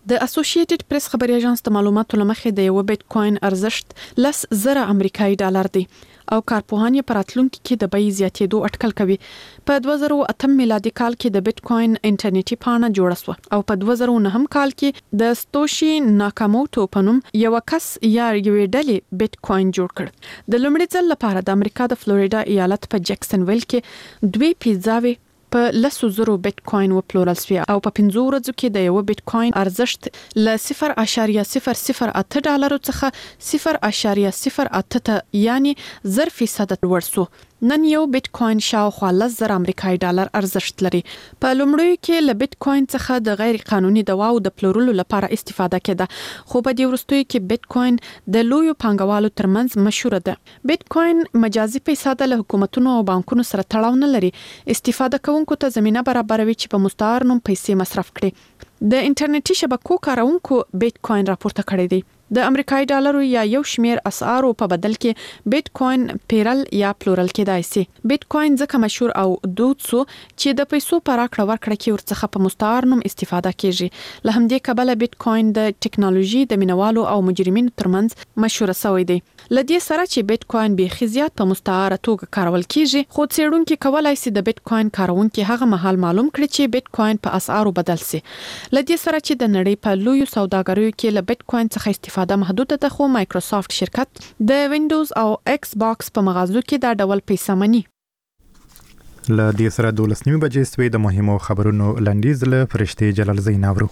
د اسوسییټډ پریس خبري اژانس د معلوماتو لمخې د یو بیت کوین ارزښت لس زره امریکایي ډالر دی او کارپوهان یې په راتلونکي کې د بیې زیاتېدو اټکل کوي. په دوه زره اتم میلادي کال کې د بیت کوین انټرنیټي پاڼه جوړه شوه او په دوه زره نهم کال کې د ستوشي ناکاموټو په نوم یو کس یا یوې ډلې بیت کوین جوړ کړ. د لومړي ځل لپاره د امریکا د فلوریډا ایالت په جکسن ویل کې دوی پیزاوي په لسو زرو بیت کوین وپلورل شوی او په پنځو ورځو کې د یو بیت کوین ارزښت ل صفر اعشاریه صفر صفر اته ډالرو څخه صفر اعشاریه صفر اته ته یعنی زر فیصد لوړ شو. نن یو بیت کوین شاوخوا لس زره امریکایي ډالر ارزښت لري. په لومړیو کې له بیت کوین څخه د غیر قانوني دواو د پلورلو لپاره استفاده کېده، خو په دې وروستیو کې بیت کوین د لویو پانګوالو ترمنځ مشهور ده. بیت کوین مجازي پیسې د حکومتونو او بانکونو سره تړاو نه لري. استفاده کوونکو ته زمينه برابروي چې په مستعار نوم پیسې مصرف کړي. د انټرنیټي شبکو کارونکو بیت کوین راپورته کړی دی. د امریکایي ډالرو یا یو شمیر اسعارو په بدل کې بیت کوین پیرل یا پلورل کېدای شي. بیت کوین ځکه مشهور او دود سو چې د پیسو په راکړه ورکړه کې ورڅخه په مستعار نوم استفاده کیږي. له همدې کبله بیت کوین د ټکنالوژي د مینوالو او مجرمینو ترمنځ مشهور شوی دی. لدې سره چې بیت کوین به خزيات په مستعار توګه کارول کیږي، خو څېړونکو کولای شي د بیت کوین کارونکو هغه مهال معلوم کړي چې بیت کوین په اسعارو بدل شي. لدې سره چې د نړۍ په لویو سوداګریو کې له بیت کوین څخه استفاده دا محدود ده، خو مایکروسافت شرکت د وینډوز او ایکس باکس په مغازو کې دا ډول پیسې مني. له دې سره دولس نیمه بجې سوي د مهمو خبرونو لنډیز له فرشتي جلال زین اورو.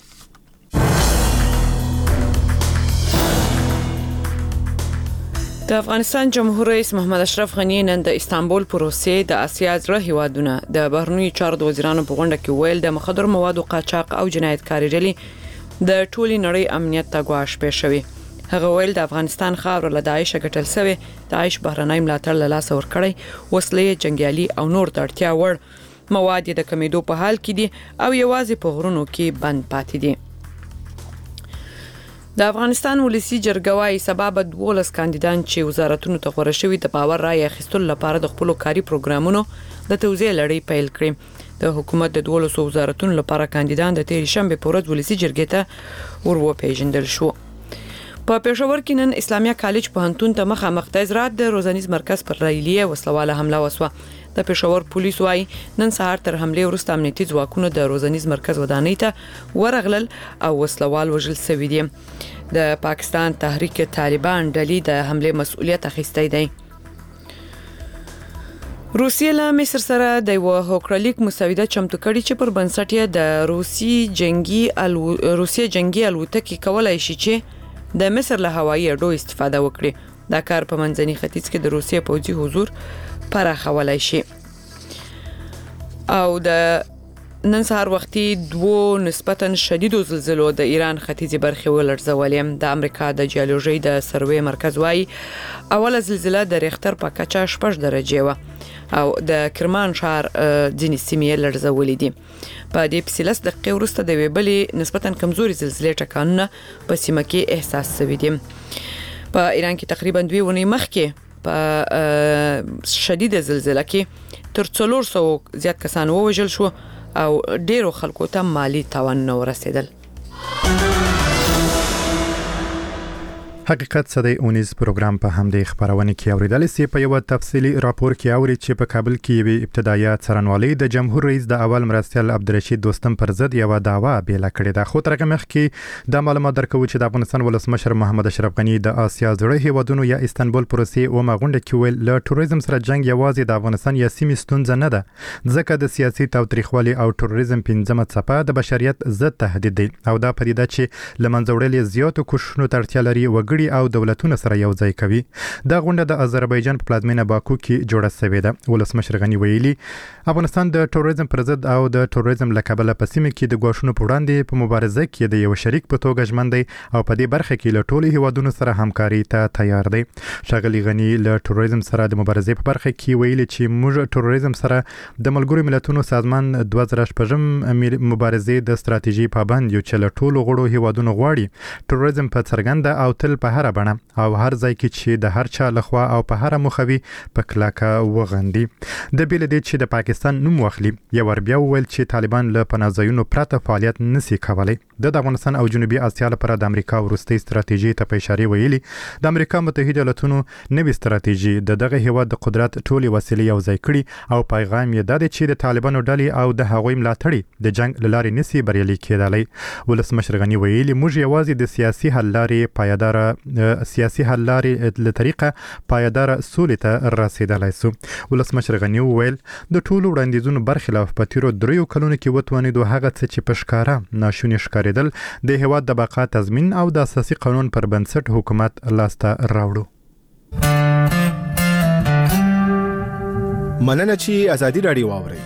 د افغانستان جمهور رئیس محمد اشرف غنی نن د استانبول پروسې د اسیا زړه هیوادونه د بهرنیو چارو د وزیرانو په غونډه کې ویل د مخدر موادو قاچاق او جنایتکاري ډلې د ټولي نړۍ امنیت ته ګواښ پېښوي. هغه ویل د افغانستان خاور له داعش ګټل شوی، داعش بهرنۍ ملاتړ له لاسه ورکړی، وسلې جنگیالي او نور د اړتیا وړ مواد د کمیدو په حال کې دي او یوازې په غرونو کې بند پاتې دي. د افغانستان ولسی جرګه وايي سبب دولس کاندیدان چې وزارتونو ته غوړه شوی د باور رائے اخیستلو لپاره د خپل کاري پروګرامونو د توزیع لړۍ پیل کړې. د حکومت د دولس وزارتونو لپاره کاندیدان د تیر شنبه په ورځ ولسی جرګې ته ور وپیژندل شو. په پېښور کې نن اسلامیه کالج پوهنتون ته مخامخ د زراعت د روزانیز مرکز پر ریلیه وسلواله حمله وسوه. د پېښور پولیس وايي نن سهار تر حمله وروسته امنیتي ځواکونه د روزانیز مرکز ودانۍ ته ورغلل او وسلوال وژل شوي دي. د پاکستان تحریک طالبان ډلې د حمله مسؤلیت اخیستی دی. روسیه له مصر سره د یو هوکرلیک مسوده چمتو کړي چې پر بنسټ یې د روسي جنگي الو... روسیه جنگي الوتکې کولای شي چې د مصر له هوایي اډو استفاده وکړي. دا کار په منځني ختیځ کې د روسیې پوځي حضور پراخولای شي. او د نن سهار وختي دوه نسبتاً شدیدو زلزلو د ایران ختیځي برخې ولړزولې. د امریکا د جیولوژي د سروې مرکز وايي اوله زلزله د ریختر په کچه شپږ درجې و او د کرمان ښار ځینې سیمې لړزولې دي. په دې پسې لس دقیقې وروسته د یوې بلې نسبتاً کمزوري زلزلې ټکانونه په سیمه کې احساس شوي دي. په ایران کې تقریبا دوه ونې مخکې په شدیده زلزلہ کې تر څلور سوه زیات کسان ووژل شو او ډیرو خلکو ته مالی تاوان ورسېدل. حقیقت صدی اونیز پروګرام په همدې خبرونه کې اوریدل سي. په یو تفصیلی راپور کې اوري چې په کابل کې یو ابتدایي څارنوالي د جمهور رئیس د اول مرستیال عبدالرشید دوستم پر ضد یو دعوا بیل کړې ده. خو ترغه مخ کې د معلومات درکو چې د افغانستان ولسمشر محمد اشرف غنی د آسیا زړه هیوادونو یا استانبول پروسې او مغونډه کې ویل له ټوریزم سره جنگ یوازې د افغانستان یا سیمې ستونزه نه ده، ځکه د سیاسي تاوتریخوالي او ټوریزم پنځمه څپه د بشریت ضد تهدید دی او دا پدیده چې لمنځوړل زیاتو کوښښونو ته اړتیا لري وګړي او دولتونه سره یو ځای کوي. دا غونډه د آذربایجان په پلازمینه باکو کې جوړه شوې ده. ولسمشر غنی ویلي افغانستان د ټوریزم پر ضد او د ټوریزم لکبله په سیمه کې د ګواښونو په وړاندې په مبارزه کې د یو شریک په توګه ژمن دی او په دې برخه کې له ټولو هیوادونو سره همکاري ته تیار دی. ښاغلي غنی له ټوریزم سره د مبارزې په برخه کې ویلي چې موږ ټوریزم سره د ملګرو ملتونو سازمان دوه زره شپږم مبارزې د ستراتیژي پابند یو چې له ټولو غړو هیوادونو غواړي ټوریزم په څرګنده او تل په هر بڼه او هر ځای کې چې د هر چا لخوا او په هر مخوي په کلاکه وغندي. د بیل دې چې د پاکستان نوم واخلي یو ور بیا ویل چې طالبان له پناه ځایونو پرته فعالیت نشي کولای. د افغانستان او جنوبي اسیا لپاره د امریکا وروستي ستراتیژي ته په اشاره ویلي د امریکا متحده ایالاتونو نوې ستراتیژي د دغه هیواد د قدرت ټولې وسیلې یو ځای کړي او پیغام یې دا دی چې د طالبانو ډلې او د هغوی ملاتړي د جنگ لارې نسی بریالي کېدلی. ولسمشر غني ویلي موږ یوازې د سیاسي حل لارې پایدار سیاسي حل لارې له طریقه پایدار سولې ته رسیدلی سو. ولسمشر غني وویل د ټولو وړاندیزونو برخلاف په تیرو دریو کلونو کې وتوانېدو هغه څه چې په ښکاره ناشوني ښکارېدل د هیواد د بقا تضمین او د اساسي قانون پر بنسټ حکومت لاسته راوړو. مننه چې ازادي راډیو واورئ.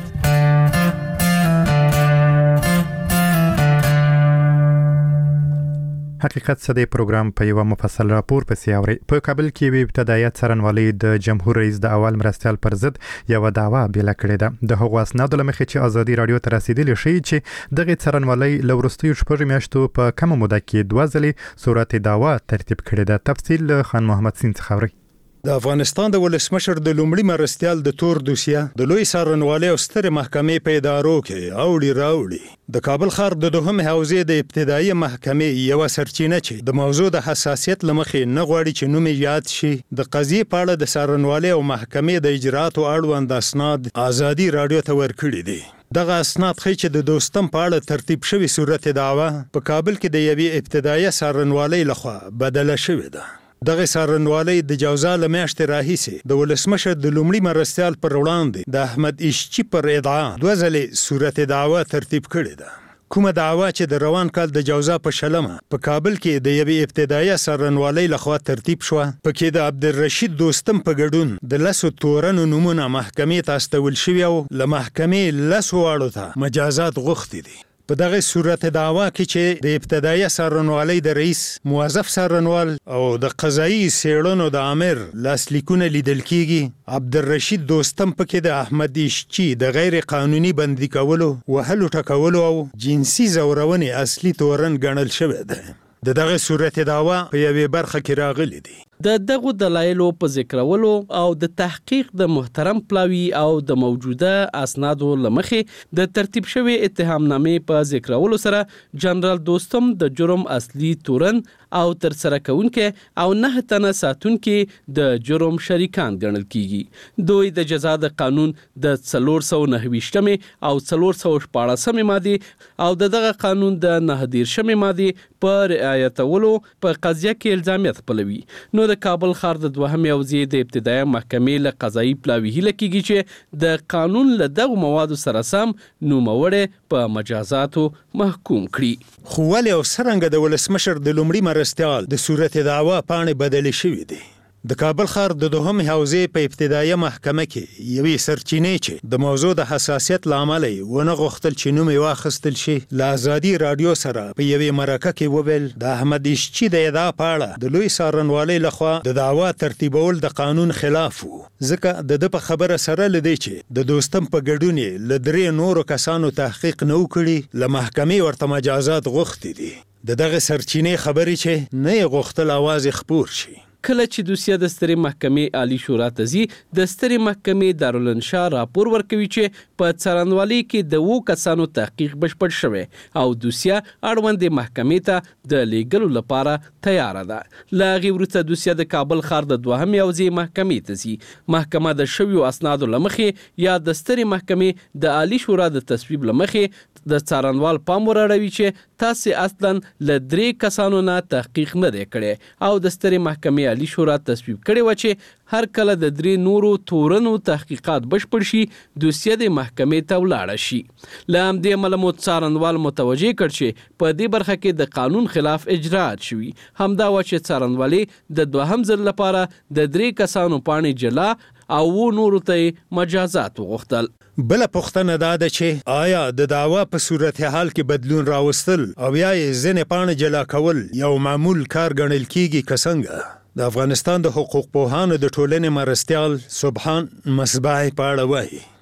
حقیقت صدی پروګرام په یو مفصل راپور پسې اوري. په کابل کې وی ابتدایي څارنوالۍ د جمهور رئیس د اول مرستیال پر ضد یو دعوا بیل کړې ده. د هغو اسنادو لمخې چې ازادي راډیو ته رسیدلی شي چې دغه څارنوالۍ له وروستیو شپږ میاشتو په کم موده کې دوه ځلې صورت دعوا ترتیب کړې ده. تفصیل خان محمد سین څخه اوري. د افغانستان د ولسمشر د لومړي مرستیال د تور دوسیه د لوی څارنوالۍ او سترې محکمې په ادارو کې اوړي راوړي. د کابل ښار د دوهم حوزې د ابتدایي محکمې یو سرچینه چې د موضوع د حساسیت لمخې نه غواړي چې نوم یاد شي د قضیې په اړه د څارنوالۍ او محکمې د اجراتو اړوند اسناد ازادي راډیو ته ورکړي دي. دغه اسناد ښیي چې د دوستم په اړه ترتیب شوی صورت دعوا په کابل کې د یوې ابتدایي څارنوالۍ لخوا بدله شوې ده. دغه څارنوالۍ د جوزا له میاشتې راهیسې د ولسمشر د لومړي مرستیال پر وړاندې د احمد اشچي پر ادعا دوه ځلې صورت دعوا ترتیب کړې ده. کومه دعوا چې د روان کال د جوزا په شلمه په کابل کې د یوې ابتدایي څارنوالۍ لخوا ترتیب شوه، پکې د عبدالرشید دوستم په ګډون د لسو تورنو نومونه محکمې ته استول شوي او له محکمې لسو واړو ته مجازات غوښتي دي. په دغه صورت دعوا کې چې د ابتدایي څارنوالۍ د رئیس موظف څارنوال او د قضایي څېړنو د امیر لاسلیکونه لیدل کیږي. عبدالرشید دوستم پکې د احمد اشچي د غیر قانوني بندي کولو، وهلو ټکولو او جنسي زورونې اصلي تورن ګڼل شوی دی. د دغه صورت دعوا په یوې برخه کې راغلي دي. د دغو دلایلو په ذکرولو او د تحقیق د محترم پلاوی او د موجوده اسنادو لمخې د ترتیب شوی اتهامنامې په ذکرولو سره جنرال دوستم د جرم اصلي تورن او تر سره کوونکې او نه تنه ساتونکې د جرم شریکان ګڼل کیږي. دوی د جزا د قانون د څلور سوه نهه ویشتمې او څلور سوه شپاړسمې مادې او د دغه قانون د نهه دیرشمې مادې په رعایتولو په قضیه کې الزامیت خپلوي. نو د کابل ښار د دوهمې حوزې د ابتدایي محکمې له قضایي پلاوي هیله کیږي چې د قانون له دغو موادو سره سم نوموړی په مجازاتو محکوم کړي. خو ولې او څرنګه د ولسمشر د لومړي مرستیال د صورت دعوا پاڼې بدلې شوې دي؟ د کابل ښار د دوهم حوزې په ابتدایي محکمه کې یوې سرچینې چې د موضوع د حساسیت له امله یې ونه غوښتل چې نوم یې واخیستل شي له ازادي راډیو سره په یوې مرکه کې وویل د احمد اشچي د ادعا په اړه د لوی څارنوالۍ لخوا د دعوا ترتیبول د قانون خلاف و، ځکه د ده په خبره سره له دې چې د دوستم په ګډون یې له درې نورو کسانو تحقیق نه و کړي له محکمې ورته مجازات غوښتي دي. د دغه سرچینې خبرې چې نه یې غوښتل اواز یې خپور شي. کله چې دوسیه د سترې محکمې عالی شورا ته ځي، د سترې محکمې دارالانشا راپور ورکوي چې په څارنوالۍ کې د اوو کسانو تحقیق بشپړ شوی او دوسیه اړوندې محکمې ته د لیږلو لپاره تیاره ده. له هغې وروسته دوسیه د کابل ښار د دوهمې حوزې محکمې ته ځي. محکمه د شویو اسنادو له مخې یا د سترې محکمې د عالی شورا د تصویب له مخې د څارنوال پام وراړوي چې تاسې اصلا له درې کسانو نه تحقیق نه دی کړی او د سترې محکمې عالی شورا تصویب کړی و چې هر کله د درې نورو تورنو تحقیقات بشپړ شي دوسیه د محکمې ته ولاړه شي. له همدې امله مو څارنوال متوجه کړ چې په دې برخه کې د قانون خلاف اجراات شوي. همدا و چې څارنوالۍ د دوهم ځل لپاره د درې کسانو پاڼې جلا او و نورو ته مجازات وغوښتل. بله پوښتنه دا ده چې آیا د دعوا په صورت حال کې بدلون راوستل او یا یې ځینې پاڼې جلا کول یو معمول کار ګڼل کیږي که څنګه؟ د افغانستان د حقوق پوهانو د ټولنې مرستیال سبحان مصباح په اړه وایي.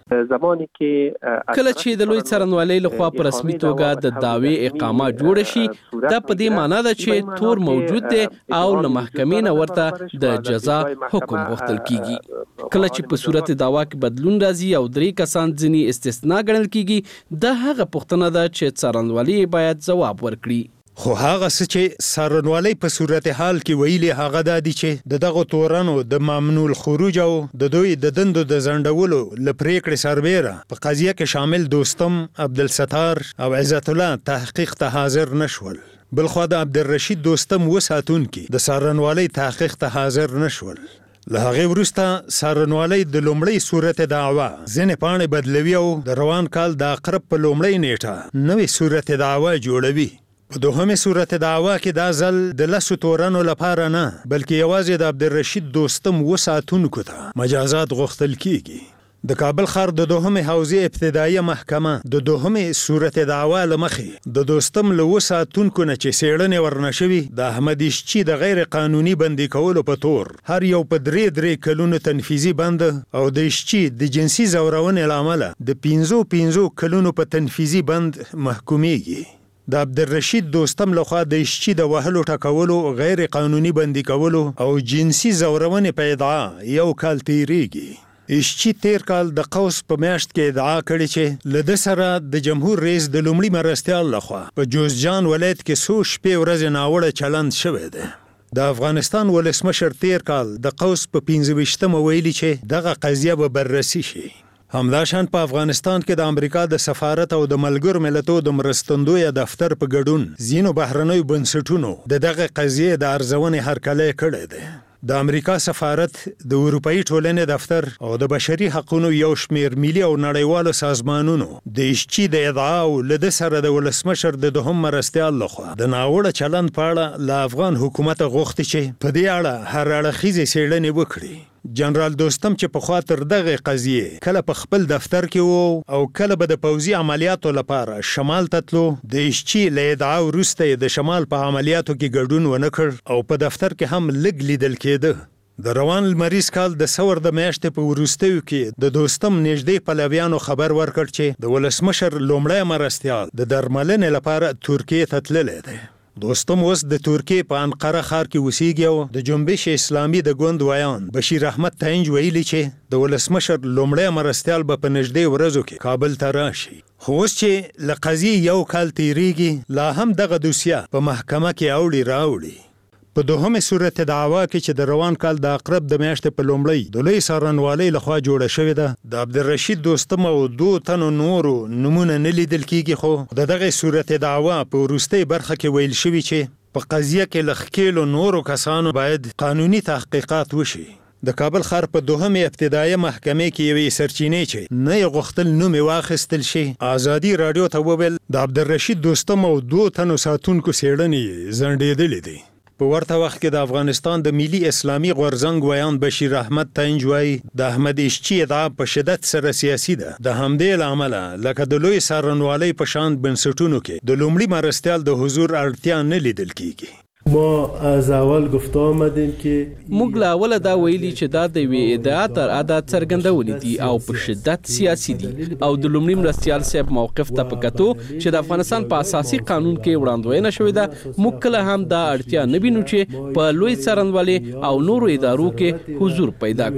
زمانی کې کله چې د لوی څارنوالۍ لخوا په رسمي توګه د دعوی اقامه جوړ شي دا په دې معنی ده چې تور موجود دی او له محکمې نه ورته د جزا حکم غوښتل کیږي کله چې په صورت دعوا کې بدلون راځي او درې کسان ځنی استثناء ګڼل کیږي دا هغه پوښتنه ده چې څارنوالۍ باید ځواب ورکړي خو هغه څه چې څارنوالۍ په صورت حال کې ویلي هغه دا دي چې د دغه تورانو د ممنوع الخروج او د دوی د دندو د ځنډولو له پریکړې سربیره په قضیه کې شامل دوستم عبدالستار او عزت الله تحقیق ته حاضر نشول بلخوا د عبدالرشید دوستم وساتونکي د څارنوالۍ تحقیق ته حاضر نشول له هغې وروسته څارنوالۍ د لومړۍ صورت دعوا ځینې پاڼې بدلوي او د روان کال د اقرب په لومړۍ نیټه نوې صورت دعوا جوړوي په دوهمه صورت دعوا کې دا ځل د لسو تورانو لپاره نه بلکې یوازې د عبدالرشید دوستم وساتونکو ته مجازات غوښتل کیږي د کابل ښار د دوهمه حوزې ابتدایي محکمه د دوهمه صورت دعوا لمخې د دوستم له وساتونکو نه چې څېړنې ورنشوي د احمد اشچي د غیر قانوني بندي کولو په تور هر یو په درې درې کلونو تنفیذي بند او د اشچي د جنسي زورونې له امله د پنځو پنځو کلونو په تنفیذي بند محکومیږي د عبدالرشید دوستم لخوا د اشچي د وهلو ټکولو غیر قانوني بندي کولو او جنسي زورونې په ادعا یو کال تیریږي اشچي تیر کال د قوس په میاشت کې ادعا کړې چې له ده سره د جمهور رئیس د لومړي مرستیال لخوا په جوزجان ولایت کې څو شپې ورځې ناوړه چلند شوی دی د افغانستان ولسمشر تیر کال د قوس په پنځه ویشتمه ویلي چې دغه قضیه به بررسي شي همداشان په افغانستان کې د امریکا د سفارت او د ملګرو ملتونو د مرستندوی دفتر په ګډون ځینو بهرنیو بنسټونو د دغه قضیې د ارزونې هرکلی کړی دی د امریکا سفارت د اروپאי ټولنې دفتر او د بشري حقوقو یو شمیر ملي او نړیوالو سازمانونو د اشچي د ادعا او له سره د ولسمشر د دوهم مرستیال لخوا د ناوړه چلند په اړه له افغان حکومت غوښتي چې په دې اړه هر اړخیزه څېړنې وکړي جنرال دوستم چې په خاطر دغه قضیه کله په خپل دفتر کې وو او کله به د پوځي عملیاتو لپاره شمال ته تلو د اشچي له ادعا وروسته د شمال په عملیاتو کې ګډون ونه کړ او په دفتر کې هم لږ لیدل کېده د روان لمریز کال د سور د میاشتې په وروستیو کې د دوستم نږدې پلویانو خبر ورکړ چې د ولسمشر لومړی مرستیال د درملنې لپاره ترکیې ته تللی دی دوستم اوس د ترکیې په انقره ښار کې اوسېږي او د جنبش اسلامي د ګوند ویان بشیر احمد تاینج ویلي چې د ولسمشر لومړی مرستیال به په نږدې ورځو کې کابل ته راشي خو اوس چې له قضیې یو کال تیریږي لا هم دغه دوسیه په محکمه کې اوړي راوړي په دوهمه صورت دعوا کې چې د روان کال د اقرب د میاشتې په لومړۍ د لوی څارنوالۍ لخوا جوړه شوې ده د عبدالرشید دوستم او دوه تنو نورو نمونه نه لیدل کیږي خو د دغه صورت دعوا په وروستۍ برخه کې ویل شوي چې په قضیه کې له ښکېلو نورو کسانو باید قانوني تحقیقات وشي د کابل ښار په دوهمه ابتدایي محکمې کې یوې سرچینې چې نه یې غوښتل نوم یې واخیستل شي ازادي راډیو ته وویل د عبدالرشید دوستم او دوه تنو ساتونکو څېړنې ځنډېدلې دي په ورته وخت کې د افغانستان د ملي اسلامي غورځنګ ویان بشیر احمد تاینج وایي د احمد اشچي ادعا په شدت سره سیاسي ده د همدې له امله لکه د لوی څارنوالۍ په شان بنسټونو کې د لومړي مرستیال د حضور اړتیا نه لیدل کیږي ما از اول گفته آمدیم که موږ له اوله دا ویلي چې دا د یوې ادعا تر ادا څرګندونې دي او په شدت سیاسي دي او د لومړي مرستیال صاحب موقف ته په کتو چې د افغانستان په اساسي قانون کې وړاندوینه شوې ده موږ کله هم دا اړتیا نه وینو چې په لوی څارنوالۍ او نورو ادارو کې حضور پیدا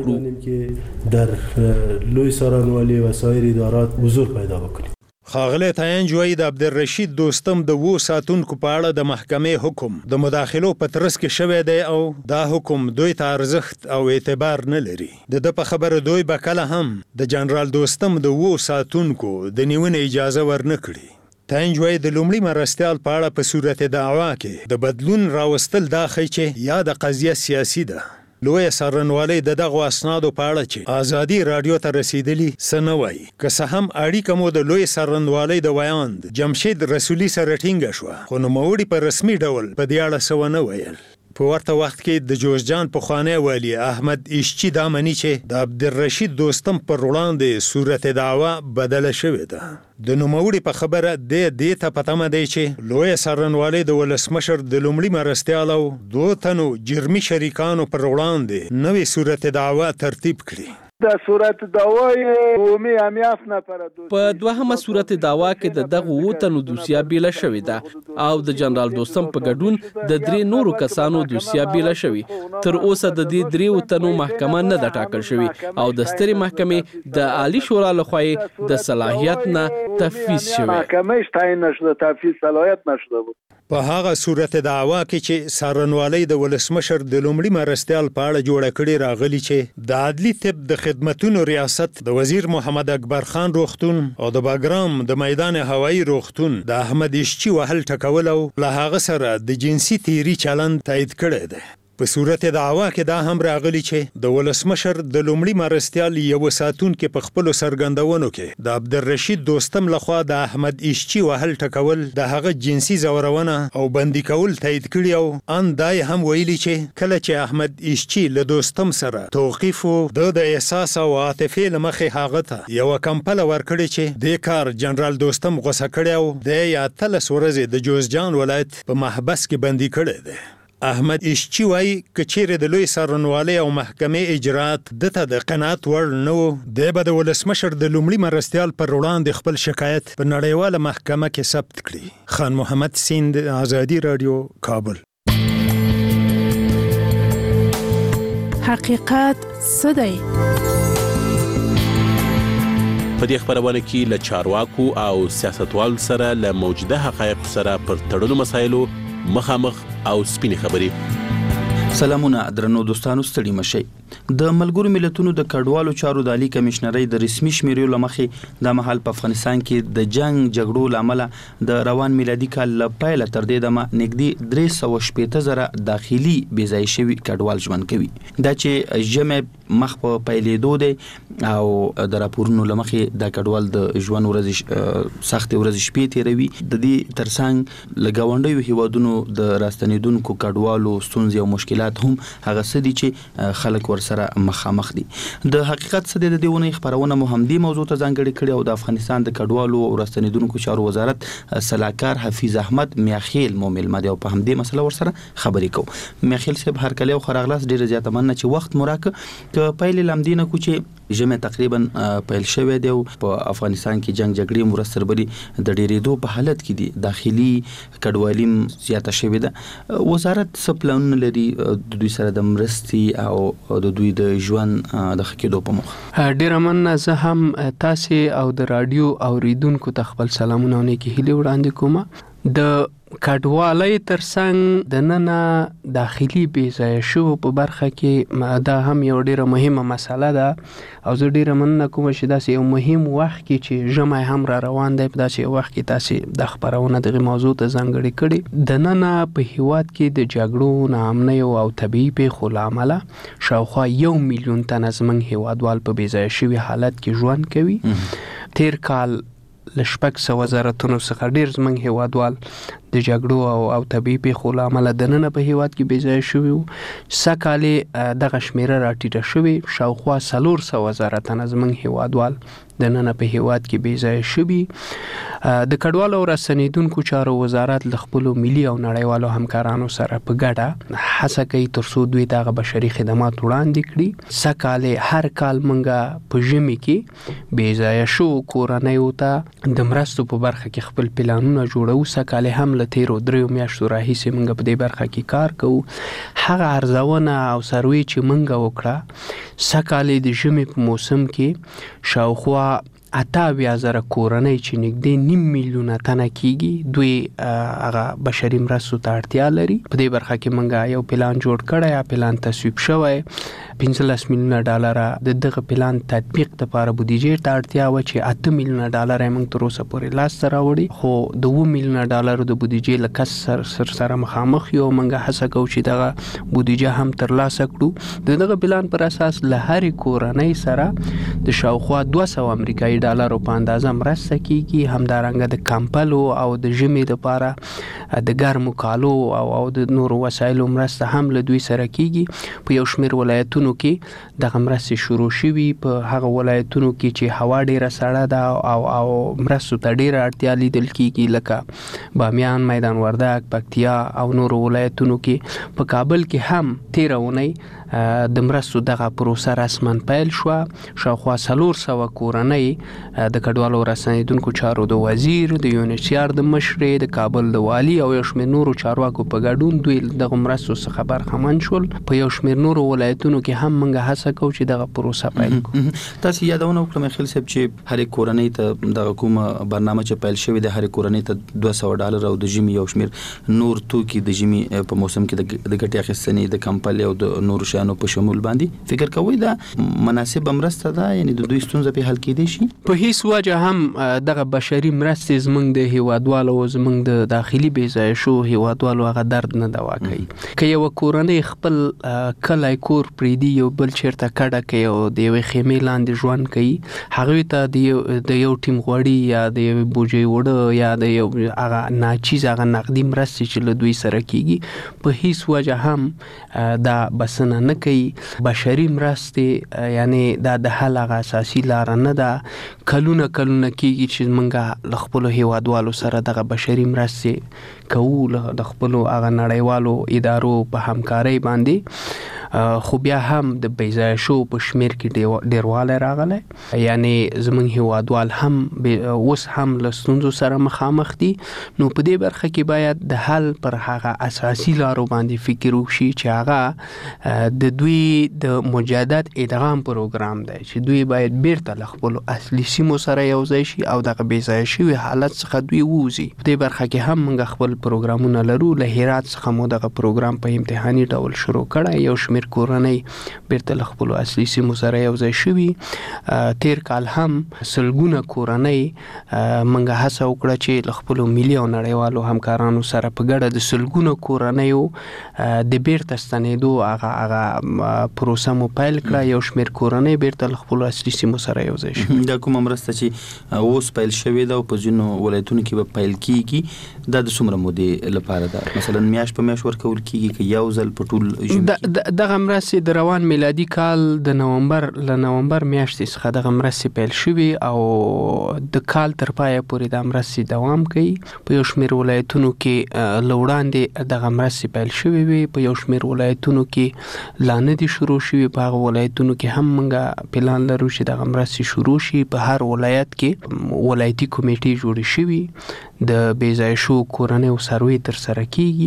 کړو در لوی څارنوالۍ و سایر ادارات حضور پیدا وکړو خاغلی تاینج وایي د عبدالرشید دوستم د وو ساتونکو په اړه د محکمې حکم د مداخلو په ترڅ کې شوی دی او دا حکم دوی ته ارزښت او اعتبار نه لري د ده په خبره دوی به کله هم د جنرال دوستم د وو ساتونکو د نیونې اجازه ورنه کړي تاینج وایي د لومړي مرستیال په اړه په صورت دعوا کې د بدلون راوستل دا ښیي چې یا د قضیه سیاسي ده لوی څارنوالۍ د دغو اسنادو په اړه چې ازادي راډیو ته رسیدلی څه نه وایي که څه هم اړیکه مو د لوی څارنوالۍ د ویاند جمشید رسولي سره ټینګه شوه خو نوموړي په رسمي ډول په دې اړه څه ونه ویل په ورته وخت کې د جوزجان پخوانی والی احمد اشچي دا مني چې د عبدالرشید دوستم پر وړاندې صورت دعوا بدله شوې ده د نوموړي په خبره د دې ته په تمه دی چې لوی څارنوالۍ د ولسمشر د لومړي مرستیال او دوه تنو جرمي شریکانو پر وړاندې نوې صورت دعوا ترتیب کړي د صورت دعوای قومي امیاف نفر په دوهمه صورت دعوا کې د دغه ووتنو دوسیه بیله شوې ده او د جنرال دوستم په ګډون د درې نورو کسانو دوسیه بیله شوې. تر اوسه د دې درې ووتنو محکمه نه ده ټاکل شوې او د سترې محکمې د عالی شورا لخوا د صلاحیت نه تفویض شوې. محکمه شتاین نشده تفویض صلاحیت نشده بود. په هغه صورت دعوا کې چې سارنوالۍ د ولسمشر د لومړي مرستیال په اړه جوړه کړې راغلي چې د عدلي طب د خدمتونو ریاست د وزیر محمد اکبر خان روغتون او د باګرام د میدان هوایی روغتون د احمد اشچی وهل ټکول او له هغه سره د جنسي تیری چلند تایید کړی دی. په صورت دعوا کې دا هم راغلی چې د ولسمشر د لومړي مرستیال یو ساتونکو په خپل سرګندونو کې د عبدالرشید دوستم لخوا د احمد اشچی وهل ټکول د هغه جنسي زورونه او بندي کول تایید کړی او ان دای هم ویلي چې کله چې احمد اشچی له دوستم سره توقیف او د احساس او عاطفې لمخې هغه ته یو کمپل ورکړي چې د کار جنرال دوستم غوسه کړی او د یا تلس ورځې د جوزجان ولایت په محبس کې بندي کړی دی. احمد اشچی وای کچېره د لوی سارنوالۍ او محکمې اجرات دته د قناعت وړ نه و، د به د ولسمشر د لومړي مرستیال پر وړاندې خپل شکایت په نړیواله محکمه کې ثبت کړي. خان محمد سیند، آزادی رادیو، کابل. حقیقت څه دی؟ په دې خبرونه کې له چارواکو او سیاستوالو سره له موجوده حقایقو سره پر تړلو مسایلو مخامخ او سپینې خبرې. سلامونه درنو دوستانو، ستړي مشئ. د ملګرو ملتونو د کډوالو چارو د عالی کمشنرۍ د رسمي شمیرو لمخې د محل په افغانستان کې د جنگ جګړو لامل د روان میلادي کال ل پیل تر دې دمه نږدې درې سوه شپېته زره داخلي بېځای شوي کډوال ژوند کوي. دا چې ژمې مخ په پیلېدو دی او د راپورونو لمخې د کډوال د ژوند ورځې سخت ورځې شپې تیروي. د دې ترڅنګ له ګاونډیو هیوادونو د راستنیدونکو کډوالو ستونزې او مشکلات هم هغه څه دي چې خلک سره مخامخ دي. د حقیقت څه د دیونه خبرونه مو هم دی موضوع ته ځانګړي کړي او د افغانستان د کډوالو او راستنیدونکو چارو وزارت سلاکار حفیظ احمد میاخیل مومل مده او په هم دې مسله ور سره خبرې کو. میاخیل صاحب هر کله خو راغلاس ډیره زیاته مننه چې وخت مراک ک پایل لمدینه کو چې جمع تقریبا پیل شوی دی په افغانستان کې جنگ جګړې مرستربري د ډیریدو په حالت کې دي. داخلي کډوالیم زیاته شوی ده. وزارت څه پلان لري د دوی سره د مرستي او د دوی د ژوند د خکېدو په موخه؟ ډیره مننه. زه هم تاسو او د رادیو اوریدونکو ته خپل سلامونه او نیکی هیلې وړاندې کوم. د کډوالۍ ترڅنګ د ننه داخلي بېځایه شوو په برخه کې دا هم یو ډیره مهمه مسله ده او زه ډیره مننه کوم چې داسې یو مهم وخت کې چې ژمی هم را روان دی په داسې یو وخت کې تاسې د خبرونه دغه موضوع ته ځانګړې کړي. د ننه په هیواد کې د جګړو، ناامنیو او طبیعي پیښو له امله شاوخوا یو میلیون تنه زموږ هیوادوال په بېځایه شوي حالت کې ژوند کوي. تیر کال له شپږ سوه زره تنو څخه ډېر زموږ هیوادوال د جګړو او او طبیعي پیښو له امله دننه په هیواد کې بېځایه شوي وو. سږ کال دغه شمېره راټیټه شوې، شاوخوا څلور سوه زره تنه زموږ هیوادوال دننه په هیواد کې بېځایه شوي. د کډوالو او راستنیدونکو چارو وزارت له خپلو ملي او نړیوالو همکارانو سره په ګډه هڅه کوي تر څو دوی دغه بشري خدمات وړاندې کړي. سږ کال هر کال موږ په ژمي کې بېځایه شوو کورنیو ته د مرستو په برخه کې خپل پلانونه جوړو. سږ کال هم له تیرو دریو میاشتو راهیسې موږ په دې برخه کې کار کوو. هغه ارزونه او سروې چې موږ وکړه سږ کال د ژمي په موسم کې شاوخوا اته اویا زره کورنۍ چې نږدې نیم میلیونه تنه کیږي دوی هغه بشري مرستو ته اړتیا لري. په دې برخه کې موږ یو پلان جوړ کړی، یا پلان تصویب شوی. پنځلس میلیونه ډالره د دغه پلان تطبیق لپاره بودیجې ته اړتیا وه چې اته میلیونه ډالر یې موږ تر اوسه پورې لاسته راوړي، خو د اوه میلیونه ډالرو د بودیجې له کس سر سر سره مخامخ یو. موږ هڅه کوو چې دغه بودیجه هم ترلاسه کړو. د دغه پلان پر اساس له هرې کورنۍ سره د شاوخوا دوه سوه امریکایي ډالرو په اندازه مرسته کیږي. همدارنګه د کمپلو او د ژمي لپاره د ګرمو کالو او او د نورو وسایلو مرسته هم له دوی سره کیږي. په یو شمېر ولایتونو کې دغه مرستې شروع شوي، په هغه ولایتونو کې چې هوا ډیره سړه ده او او مرستو ته ډیره اړتیا لیدل کیږي لکه بامیان، میدان وردګ، پکتیا او نورو ولایتونو کې. په کابل کې هم تیره اونۍ د مرستو دغه پروسه رسما پیل شوه. شاوخوا څلور سوه کورنۍ د کډوالو رسنیدونکو چارو د وزیر، د یونیسیار د مشرې، د کابل د والی او یو شمېر نورو چارواکو په ګډون دوی دغه مرستو څخه برخمن شول. په یو شمېر نورو ولایتونو کې هم موږ هڅه کوو چې دغه پروسه پیل کړو. تاسو یادونه وکړه مخیل صاحب چې هر کورنۍ ته دغه کومه برنامه چې پیل شوې ده، هر کورنۍ ته دوه سوه ډالر او د ژمي یو شمېر نور توکي د ژمي په موسم کې د ګټې اخیستنې د کمپل او د نورو شیانو په شمول باندې فکر کوي دا مناسب مرسته ده، یعنی د دوی ستونزه په حل کېدای شي؟ په هیڅ وجه هم دغه بشري مرستې زموږ د هیوادوالو او زموږ د داخلي بېځایه شو هیوادوالو هغه درد نه دوا کوي. که یو کورنۍ خپل کلی کور پرېږدي، یو بل چېرته کډه کوي او د یوې خیمې لاندې ژوند کوي، هغوی ته د یو ټیم غوړي یا د یوې بوجۍ وړه یا د یو هغه ناچیز هغه نقدي مرستې چې له دوی سره کېږي په هیڅ وجه هم دا بسنه نه کوي. بشري مرستې یعنی دا د حل هغه اساسي لاره نه ده. کلونه کلونه کېږي چې موږ له خپلو هیوادوالو سره دغه بشري مرستې کوو، د خپلو هغه نړیوالو ادارو په همکارۍ باندې. خو بیا هم د بېځایه شو په شمېر کې ډېروالی راغلی، یعنی زموږ هیوادوال هم اوس هم له ستونزو سره مخامخ دي. نو په دې برخه کې باید د حل پر هغه اساسي لارو باندې فکر وشي چې هغه د دوی د مجدد ادغام پروګرام دی، چې دوی باید بیرته له خپلو اصلي سیمو سره یو ځای شي او دغه بېځایه شوي حالت څخه دوی ووځي. په دې برخه کې هم موږ خپل پروګرامونه لرو. له هرات څخه مو دغه پروګرام په امتحاني ډول شروع کړی. یو شمېر کورنۍ بیرته له خپلو اصلي سیمو سره یو ځای شوي. تیر کال هم سلګونه کورنۍ موږ هڅه وکړه چې له خپلو ملي او نړیوالو همکارانو سره په ګډه د سلګونو کورنیو د بیرته ستنېدو هغه هغه پروسه مو پیل کړه. یو شمېر کورنۍ بیرته له خپلو اصلي سیمو سره یو ځای شي. دا کومه مرسته چې اوس پیل شوې ده او په ځینو ولایتونو کې به پیل کېږي، دا د څومره مودې لپاره ده؟ مثلا میاشت په میاشت ورکول کېږي که یو ځل په ټول ژمي؟ دغه مرستې د روان میلادي کال د نومبر له نومبر میاشتې څخه دغه مرستې پیل شوې او د کال تر پایه پورې دا مرستې دوام کوي. په یو شمېر ولایتونو کې له وړاندې دغه مرستې پیل شوې وي، په یو شمېر ولایتونو کې لا نه دي شروع شوي. په هغه ولایتونو کې هم موږ پلان لرو چې دغه مرستې شروع شي. په هر ولایت کې ولایتي کمیټې جوړې شوي، د بېځایه شو کورنیو سروې ترسره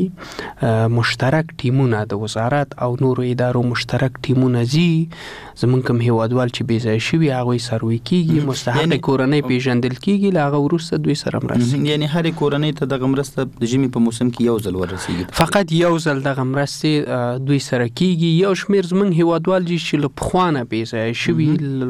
کېږي. مشترک ټیمونه د وزارت او نورو ادارو مشترک ټیمونه ځي. زموږ کوم هیوادوال چې بېځایه شوي هغوی سروې کېږي، مستحق کورنۍ پیژندل کېږي، له هغه وروسته دوی سره مرسته. یعنی هرې کورنۍ ته دغه مرسته د ژمي په موسم کې یو ځل ورسېږي؟ فقط یو ځل دغه مرستې دوی سره کېږي. یو شمېر زموږ هیوادوال چې له پخوا نه بېځایه شوي،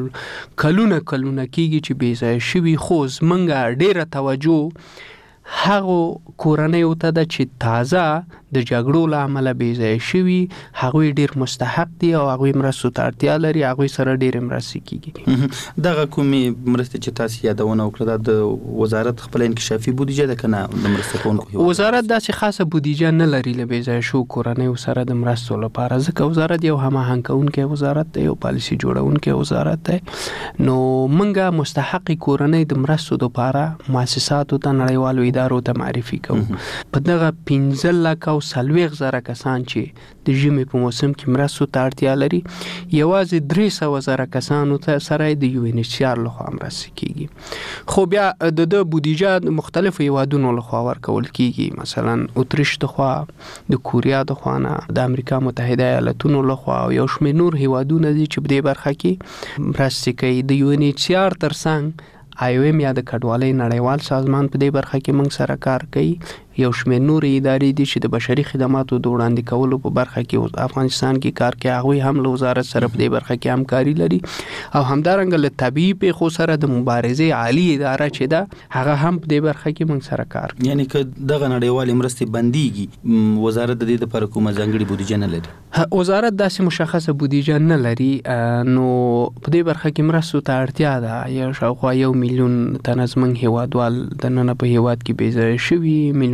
کلونه کلونه کېږي چې بېځایه شوي، خو زموږ ډېره توجه هغو کورنیو ته ده چې تازه د جګړو له امله بېځایه شوي، هغوی ډېر مستحق دي او هغوی مرستو ته اړتیا لري، هغوی سره ډېرې مرستې کېږي. دغه کومې مرستې چې تاسو یادونه وکړه دا د وزارت خپله انکشافي بودیجه ده که نه د مرسته کوونکو؟ وزارت داسې خاصه بودیجه نه لري له بېځایه شوو کورنیو سره د مرستو لپاره، ځکه وزارت یو هماهنګ کوونکی وزارت دی، یو پالیسي جوړونکی وزارت دی. نو موږ مستحقې کورنۍ د مرستو دپاره مؤسساتو ته، نړیوالو ادارو ته معرفي کوو. په دغه پنځه لکه او څلوېښت زره کسان چې د ژمي په موسم کې مرستو ته اړتیا لري، یوازې درې سوه زره کسانو ته سره د یو ان ایچ سی آر لخوا مرستې کېږي. خو بیا د ده بودیجه د مختلفو هیوادونو لخوا ورکول کېږي، مثلا اتریش دخوا، د کوریا دخوا نه، د امریکا متحده ایالتونو لخوا او یو شمېر نور هیوادونه دي چې په دې برخه کې مرستې کوي. د یو ان ایچ سی آر ترڅنګ آی او ایم یا د کډوالۍ نړیوال سازمان په دې برخه کې موږ سره کار کوي. یو شمېر نورې ادارې دي چې د بشري خدماتو د وړاندې کولو په برخه کې افغانستان کې کار کوي، هغوی هم له وزارت سره په دې برخه کې همکاري لري. او همدارنګه له طبیعي پیښو سره د مبارزې عالي اداره چې ده هغه هم په دې برخه کې موږ سره کار کوي. یعنی که دغه نړیوالې مرستې بندیږي، وزارت د دې لپاره کومه ځانګړې بودیجه نه لري؟ وزارت داسې مشخصه بودیجه نه لري. نو په دې برخه کې مرستو ته اړتیا ده. یو شاوخوا یو میلیون تنه زموږ هیوادوال دننه په هیواد کې بېځایه شوي، میلیون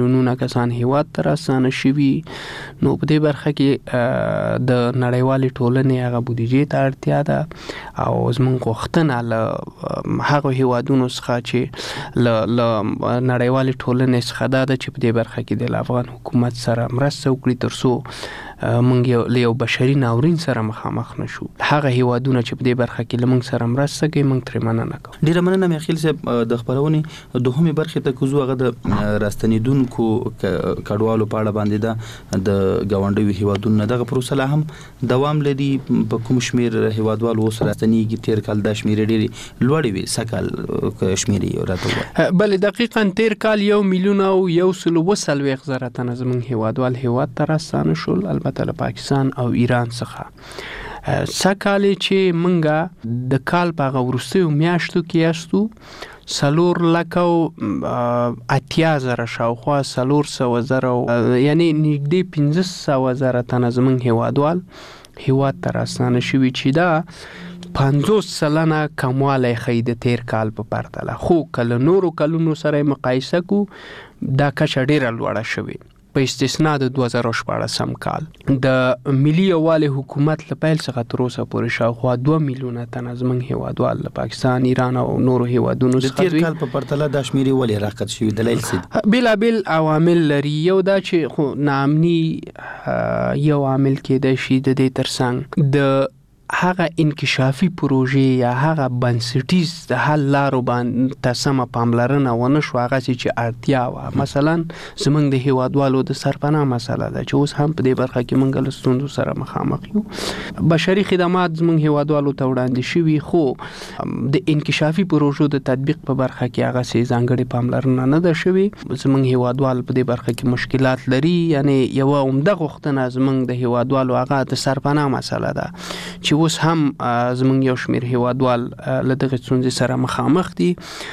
میلیونونه کسان هیواد ته راستانه شوي. نو په دې برخه کې د نړیوالې ټولنې هغه بودیجې ته اړتیا ده او زموږ غوښتنه له هغو هیوادونو څخه چې له نړیوالې ټولنې څخه دا ده چې په دې برخه کې د افغان حکومت سره مرسته وکړي تر څو مونږ یو له یو بشري ناورین سره مخامخ نشو. هغه هیوادونه چې په دې برخه کې لمونږ سره مرسته کوي مونږ ترې مننه کوو. ډیره مننه میخیل صاحب. د خبرونې دوهمې برخې ته کوزو هغه د راستنیدونکو کډوالو په اړه باندې ده د ګاونډیو هیوادونو دغه پروسه لا هم دوام لري. په کوم شمیر هیوادوالو اوس راستنیږي؟ تیر کال د شمیر ډیري لوړې وي، سکال شمیرې راته بل دقیقاً تیر کال یو میلیون او یو سل وسلويخ زره تن زموږ هیوادوال هیواد ته راستانه شول، البته له پاکستان او ایران څخه. سکاله چې منګه د کال په وروستیو میاشتو کې استو سلور لکه اتیا زره شاوخوا سلور سو زره یعنی نږدې پنځه سو زره تن زموږ هیوادوال هیواد ته راستانه شوي چې دا پنځوس سلنه کموالی ښیي د تیر کال په پرتله. خو کله نورو کلونو سره مقایسه کو دا کچه ډیره لوړه شوې په استثنا د دوه زره شپاړسم کال. د ملي یووالي حکومت له پیل څخه تر اوسه پورې شاوخوا دوه میلیونه تنه زموږ هیوادوال له پاکستان، ایران او نورو هیوادونو څخه د تیر کال په پرتله دا شمیرې ولې راکد شوي؟ دلایل څه دي؟ بېلابېل عوامل لري. یو دا چې خو ناامني یو عامل کېدای شي د دې ترڅنګ د هغه انکشافي پروژې یا هغه بنسټیز د حل لارو باندې سمه پاملرنه ونه شو هغه چې اړتیا وه. مثلا زموږ د هیوادوالو د سرپناه مسله ده چې اوس هم په دې برخه کې موږ له ستونزو سره مخامخ یو. بشري خدمات زموږ هیوادوالو ته وړاندې شوي خو د انکشافي پروژو د تطبیق په برخه کې هغه سي ځانګړې پاملرنه نه ده شوي. زموږ هیوادوال په دې برخه کې مشکلات لري. یعنی یو عمده غوښتنه زموږ د هیوادوالو هغه د سرپناه مسله ده چې اوس هم زموږ یو شمیر هیوادوال له دغه ستونزې سره مخامخ دي.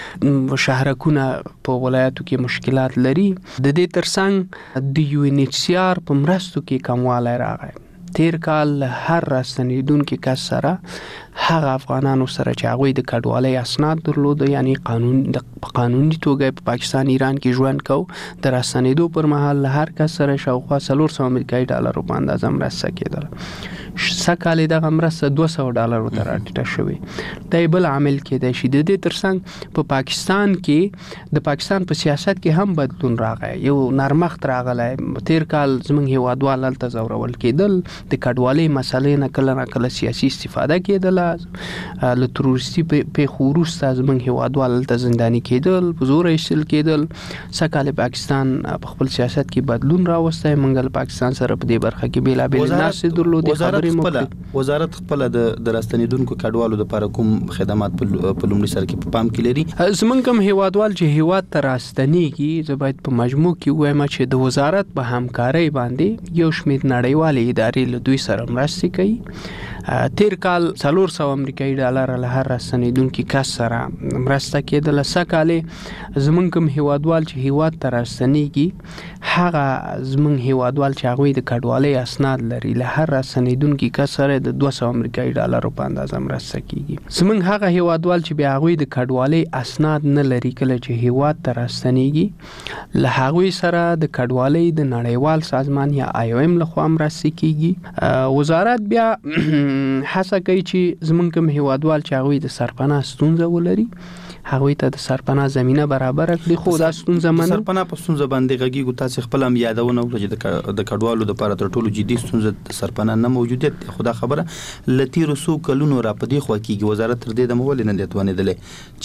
شهرکونه په ولایتو کې مشکلات لري. د دې ترڅنګ د یو ان ایچ سی آر په مرستو کې کموالی راغی. تیر کال هر راستنیدونکي کس سره هغه افغانانو سره چې هغوی د کډوالۍ اسناد درلوده، یعنی قانون د قانوني توګه په پاکستان ایران کې ژوند کو، د راستنیدو پر مهال له هر کس سره شاوخوا څلور سوه امریکایي ډالرو په اندازه مرسته کېدله. سکاله دغه مرسته دوه سوه ډالرو ته راټیټه شوې. دا بل عامل کېدای شي. د دې ترڅنګ په پاکستان کې د پاکستان په سیاست کې هم بدلون راغی، یو نرمښت راغلی. تیر کال زموږ هیوادوال هلته ځورول کېدل، د کډوالۍ مسلې نه کله نه کله سیاسي استفاده کېدله. له تروریستي پیښو وروسته زموږ هیوادوال هلته زنداني کېدل، په زور ایستل کېدل. سکاله پاکستان په خپل سیاست کې بدلون راوستی. موږ له پاکستان سره په دې برخه کې بېلابېلې ناستې درلودې. وزارت خپل د راستنیدونکو کډوالو لپاره کوم خدمات په لومړي سر کې په پام کې لري؟ زموږ کوم هیوادوال چې هیواد ته راستنیږي، زه باید په مجموع کې ووایم چې د وزارت په همکارۍ باندې یو شمېر نړیوالې ادارې له دوی سره مرستې کوي. تیر کال څلور سوه امریکایي ډالر له هر راستنیدونکي کس سره مرسته کېدله. سکاله زموږ کوم هیوادوال چې هیواد ته راستنیږي، هغه زموږ هیوادوال چې هغوی د کډوالۍ اسناد لري، له هر راستنیدونکي کس سره د دوه سوه امریکایي ډالرو په اندازه مرسته کېږي. زموږ هغه هیوادوال چې بیا هغوی د کډوالۍ اسناد نه لري، کله چې هیواد ته راستنیږي، له هغوی سره د کډوالۍ د نړیوال سازمان یا آی او ایم لخوا مرسته کېږي. وزارت بیا هڅه کوي چې زموږ کوم هیوادوال چې هغوی د سرپناه ستونزه ولري، هغوی ته د سرپناه زمینه برابر کړي. خو دا ستونزه منو سرپناه په ستونزه باندې غږیږو. تاسو خپل هم یادونه وکړه چې د کډوالو لپاره تر ټولو جدي ستونزه د سرپناه نه موجودیت. خو دا خبره له تیرو څو کلونو را په دې خوا کېږي. وزارت تر دې دمه ولې نه دی توانېدلی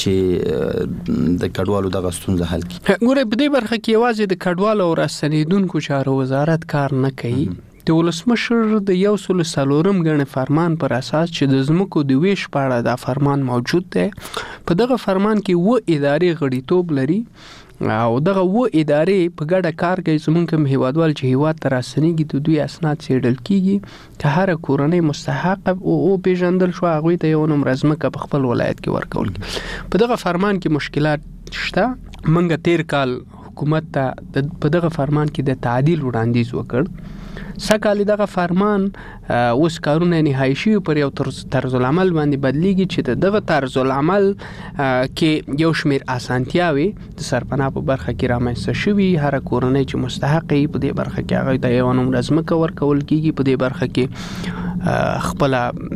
چې د کډوالو دغه ستونزه حل کړي؟ ګوره په دې برخه کې یوازې د کډوالو او راستنیدونکو چارو وزارت کار نه کوي. د ولسمشر د یو سل څلورم ګڼې فرمان پر اساس چې د ځمکو د ویش په اړه دا فرمان موجود دی، په دغه فرمان کې اووه ادارې غړیتوب لري او دغه اووه ادارې په ګډه کار کوي. زموږ کوم هیوادوال چې هیواد ته راستنیږي، د دوی اسناد څېړل کېږي که هره کورنۍ مستحق او وپېژندل شوه، هغوی ته یو نومره ځمکه په خپل ولایت کې ورکول کېږي. په دغه فرمان کې مشکلات شته. موږ تیر کال حکومت ته په دغه فرمان کې د تعدیل وړاندیز وکړ سکهال دغه فرمان اوس کارونه نهایی شي پر یو طرز العمل باندې بدلیږي چې دغه طرز العمل کې یو شمیر اسانتیاوي د سرپناه په برخه کې رامنځته شوي. هر کورنۍ چې مستحق وي په دې برخه کې هغه د یو نوم ځمکه ورکول کیږي. په دې برخه کې خپل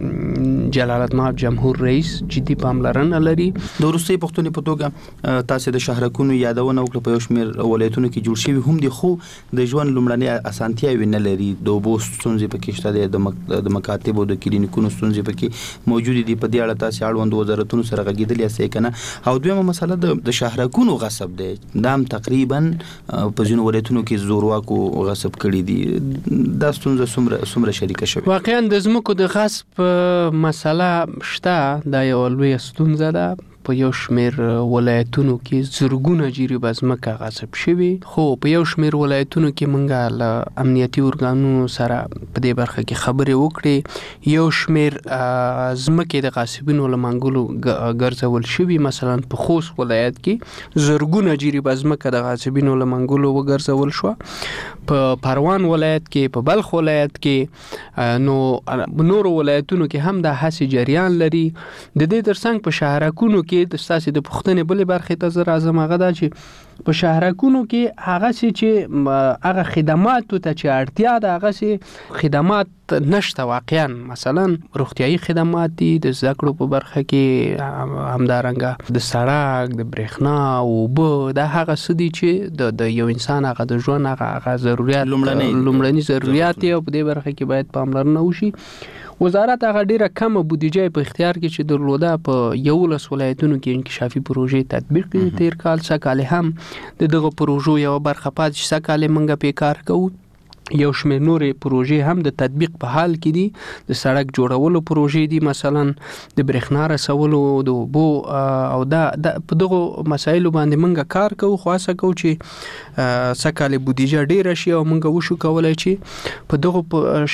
جلالت مآب جمهور رئیس جدي پاملرنه لري. د وروستي پښتوني په توګه تاسو د شهرکونو یادونه وکړه په یو شمیر ولایتونو کې جوړ شوي هم دي خو د ژوند لومړنۍ اسانتیاوي نه لري. د اوبو ستونزې پکې شته، د مکاتبو د کلینیکونو ستونزې پکې موجود دي. په دې اړه تاسو اړوند وزارتونو سره غږیدلی یاست کنه؟ او دویمه مسله د شهرکونو غصب دی. دا هم تقریبا په ځینو ولایتونو کې زورواکو غصب کړي دي. دا ستونزه څومره څومره شریکه شوې؟ واقعا د ځمکو د غصب مسله شته، دا یو لوی ستونزه ده. په یو شمیر ولایتونو کې زرګونه جریبه ځمکه غصب شوي، خو په یو شمیر ولایتونو کې مونږه له امنیتي ارګانونو سره په دې برخه کې خبرې وکړې. یو شمیر ځمکې د غاصبینو له منګولو ګرځول شوي. مثلا په خوست ولایت کې زرګونه جریبه ځمکه د غاصبینو له منګولو وګرځول شو. په پروان ولایت کې، په بلخ ولایت کې، نو نورو ولایتونو کې هم د هڅې جریان لري. د دې ترڅنګ په شهرکونو کې د ستاسو د پښتنې بلې برخې ته زه راځم. هغه دا چې په شهرکونو کې هغه چې هغه خدماتو ته چې اړتیا ده هغه چې خدمات نشته واقعا. مثلا روغتیايي خدمات دي، د زده کړو په برخه کې همدارنګه د سړک، د برېښنا، اوبه، دا هغه څه دي چې د یو انسان هغه د ژوند هغه ضرورت لومړني ضرورت دي او په دې برخه کې باید پاملرنه وشي. وزارت هغه ډیره کمه بودیجه په اختیار کې چې درلوده په یولس ولایتونو کې انکشافي پروژې تطبیق کړي. تیر کال سکهال هم د دغه پروژو یو برخه پات چې سکهال منګه په کار کوو. یو شمېر نورې پروژې هم د تطبیق په حال کې دي. د سړک جوړولو پروژې دي، مثلا د برېښنا رسولو، د اوبو، او دا په دغو مسایلو باندې منګه کار کوو. خو هڅه کوو چې سکهال بودیجه ډیره شي او منګه وشو کولای چې په دغو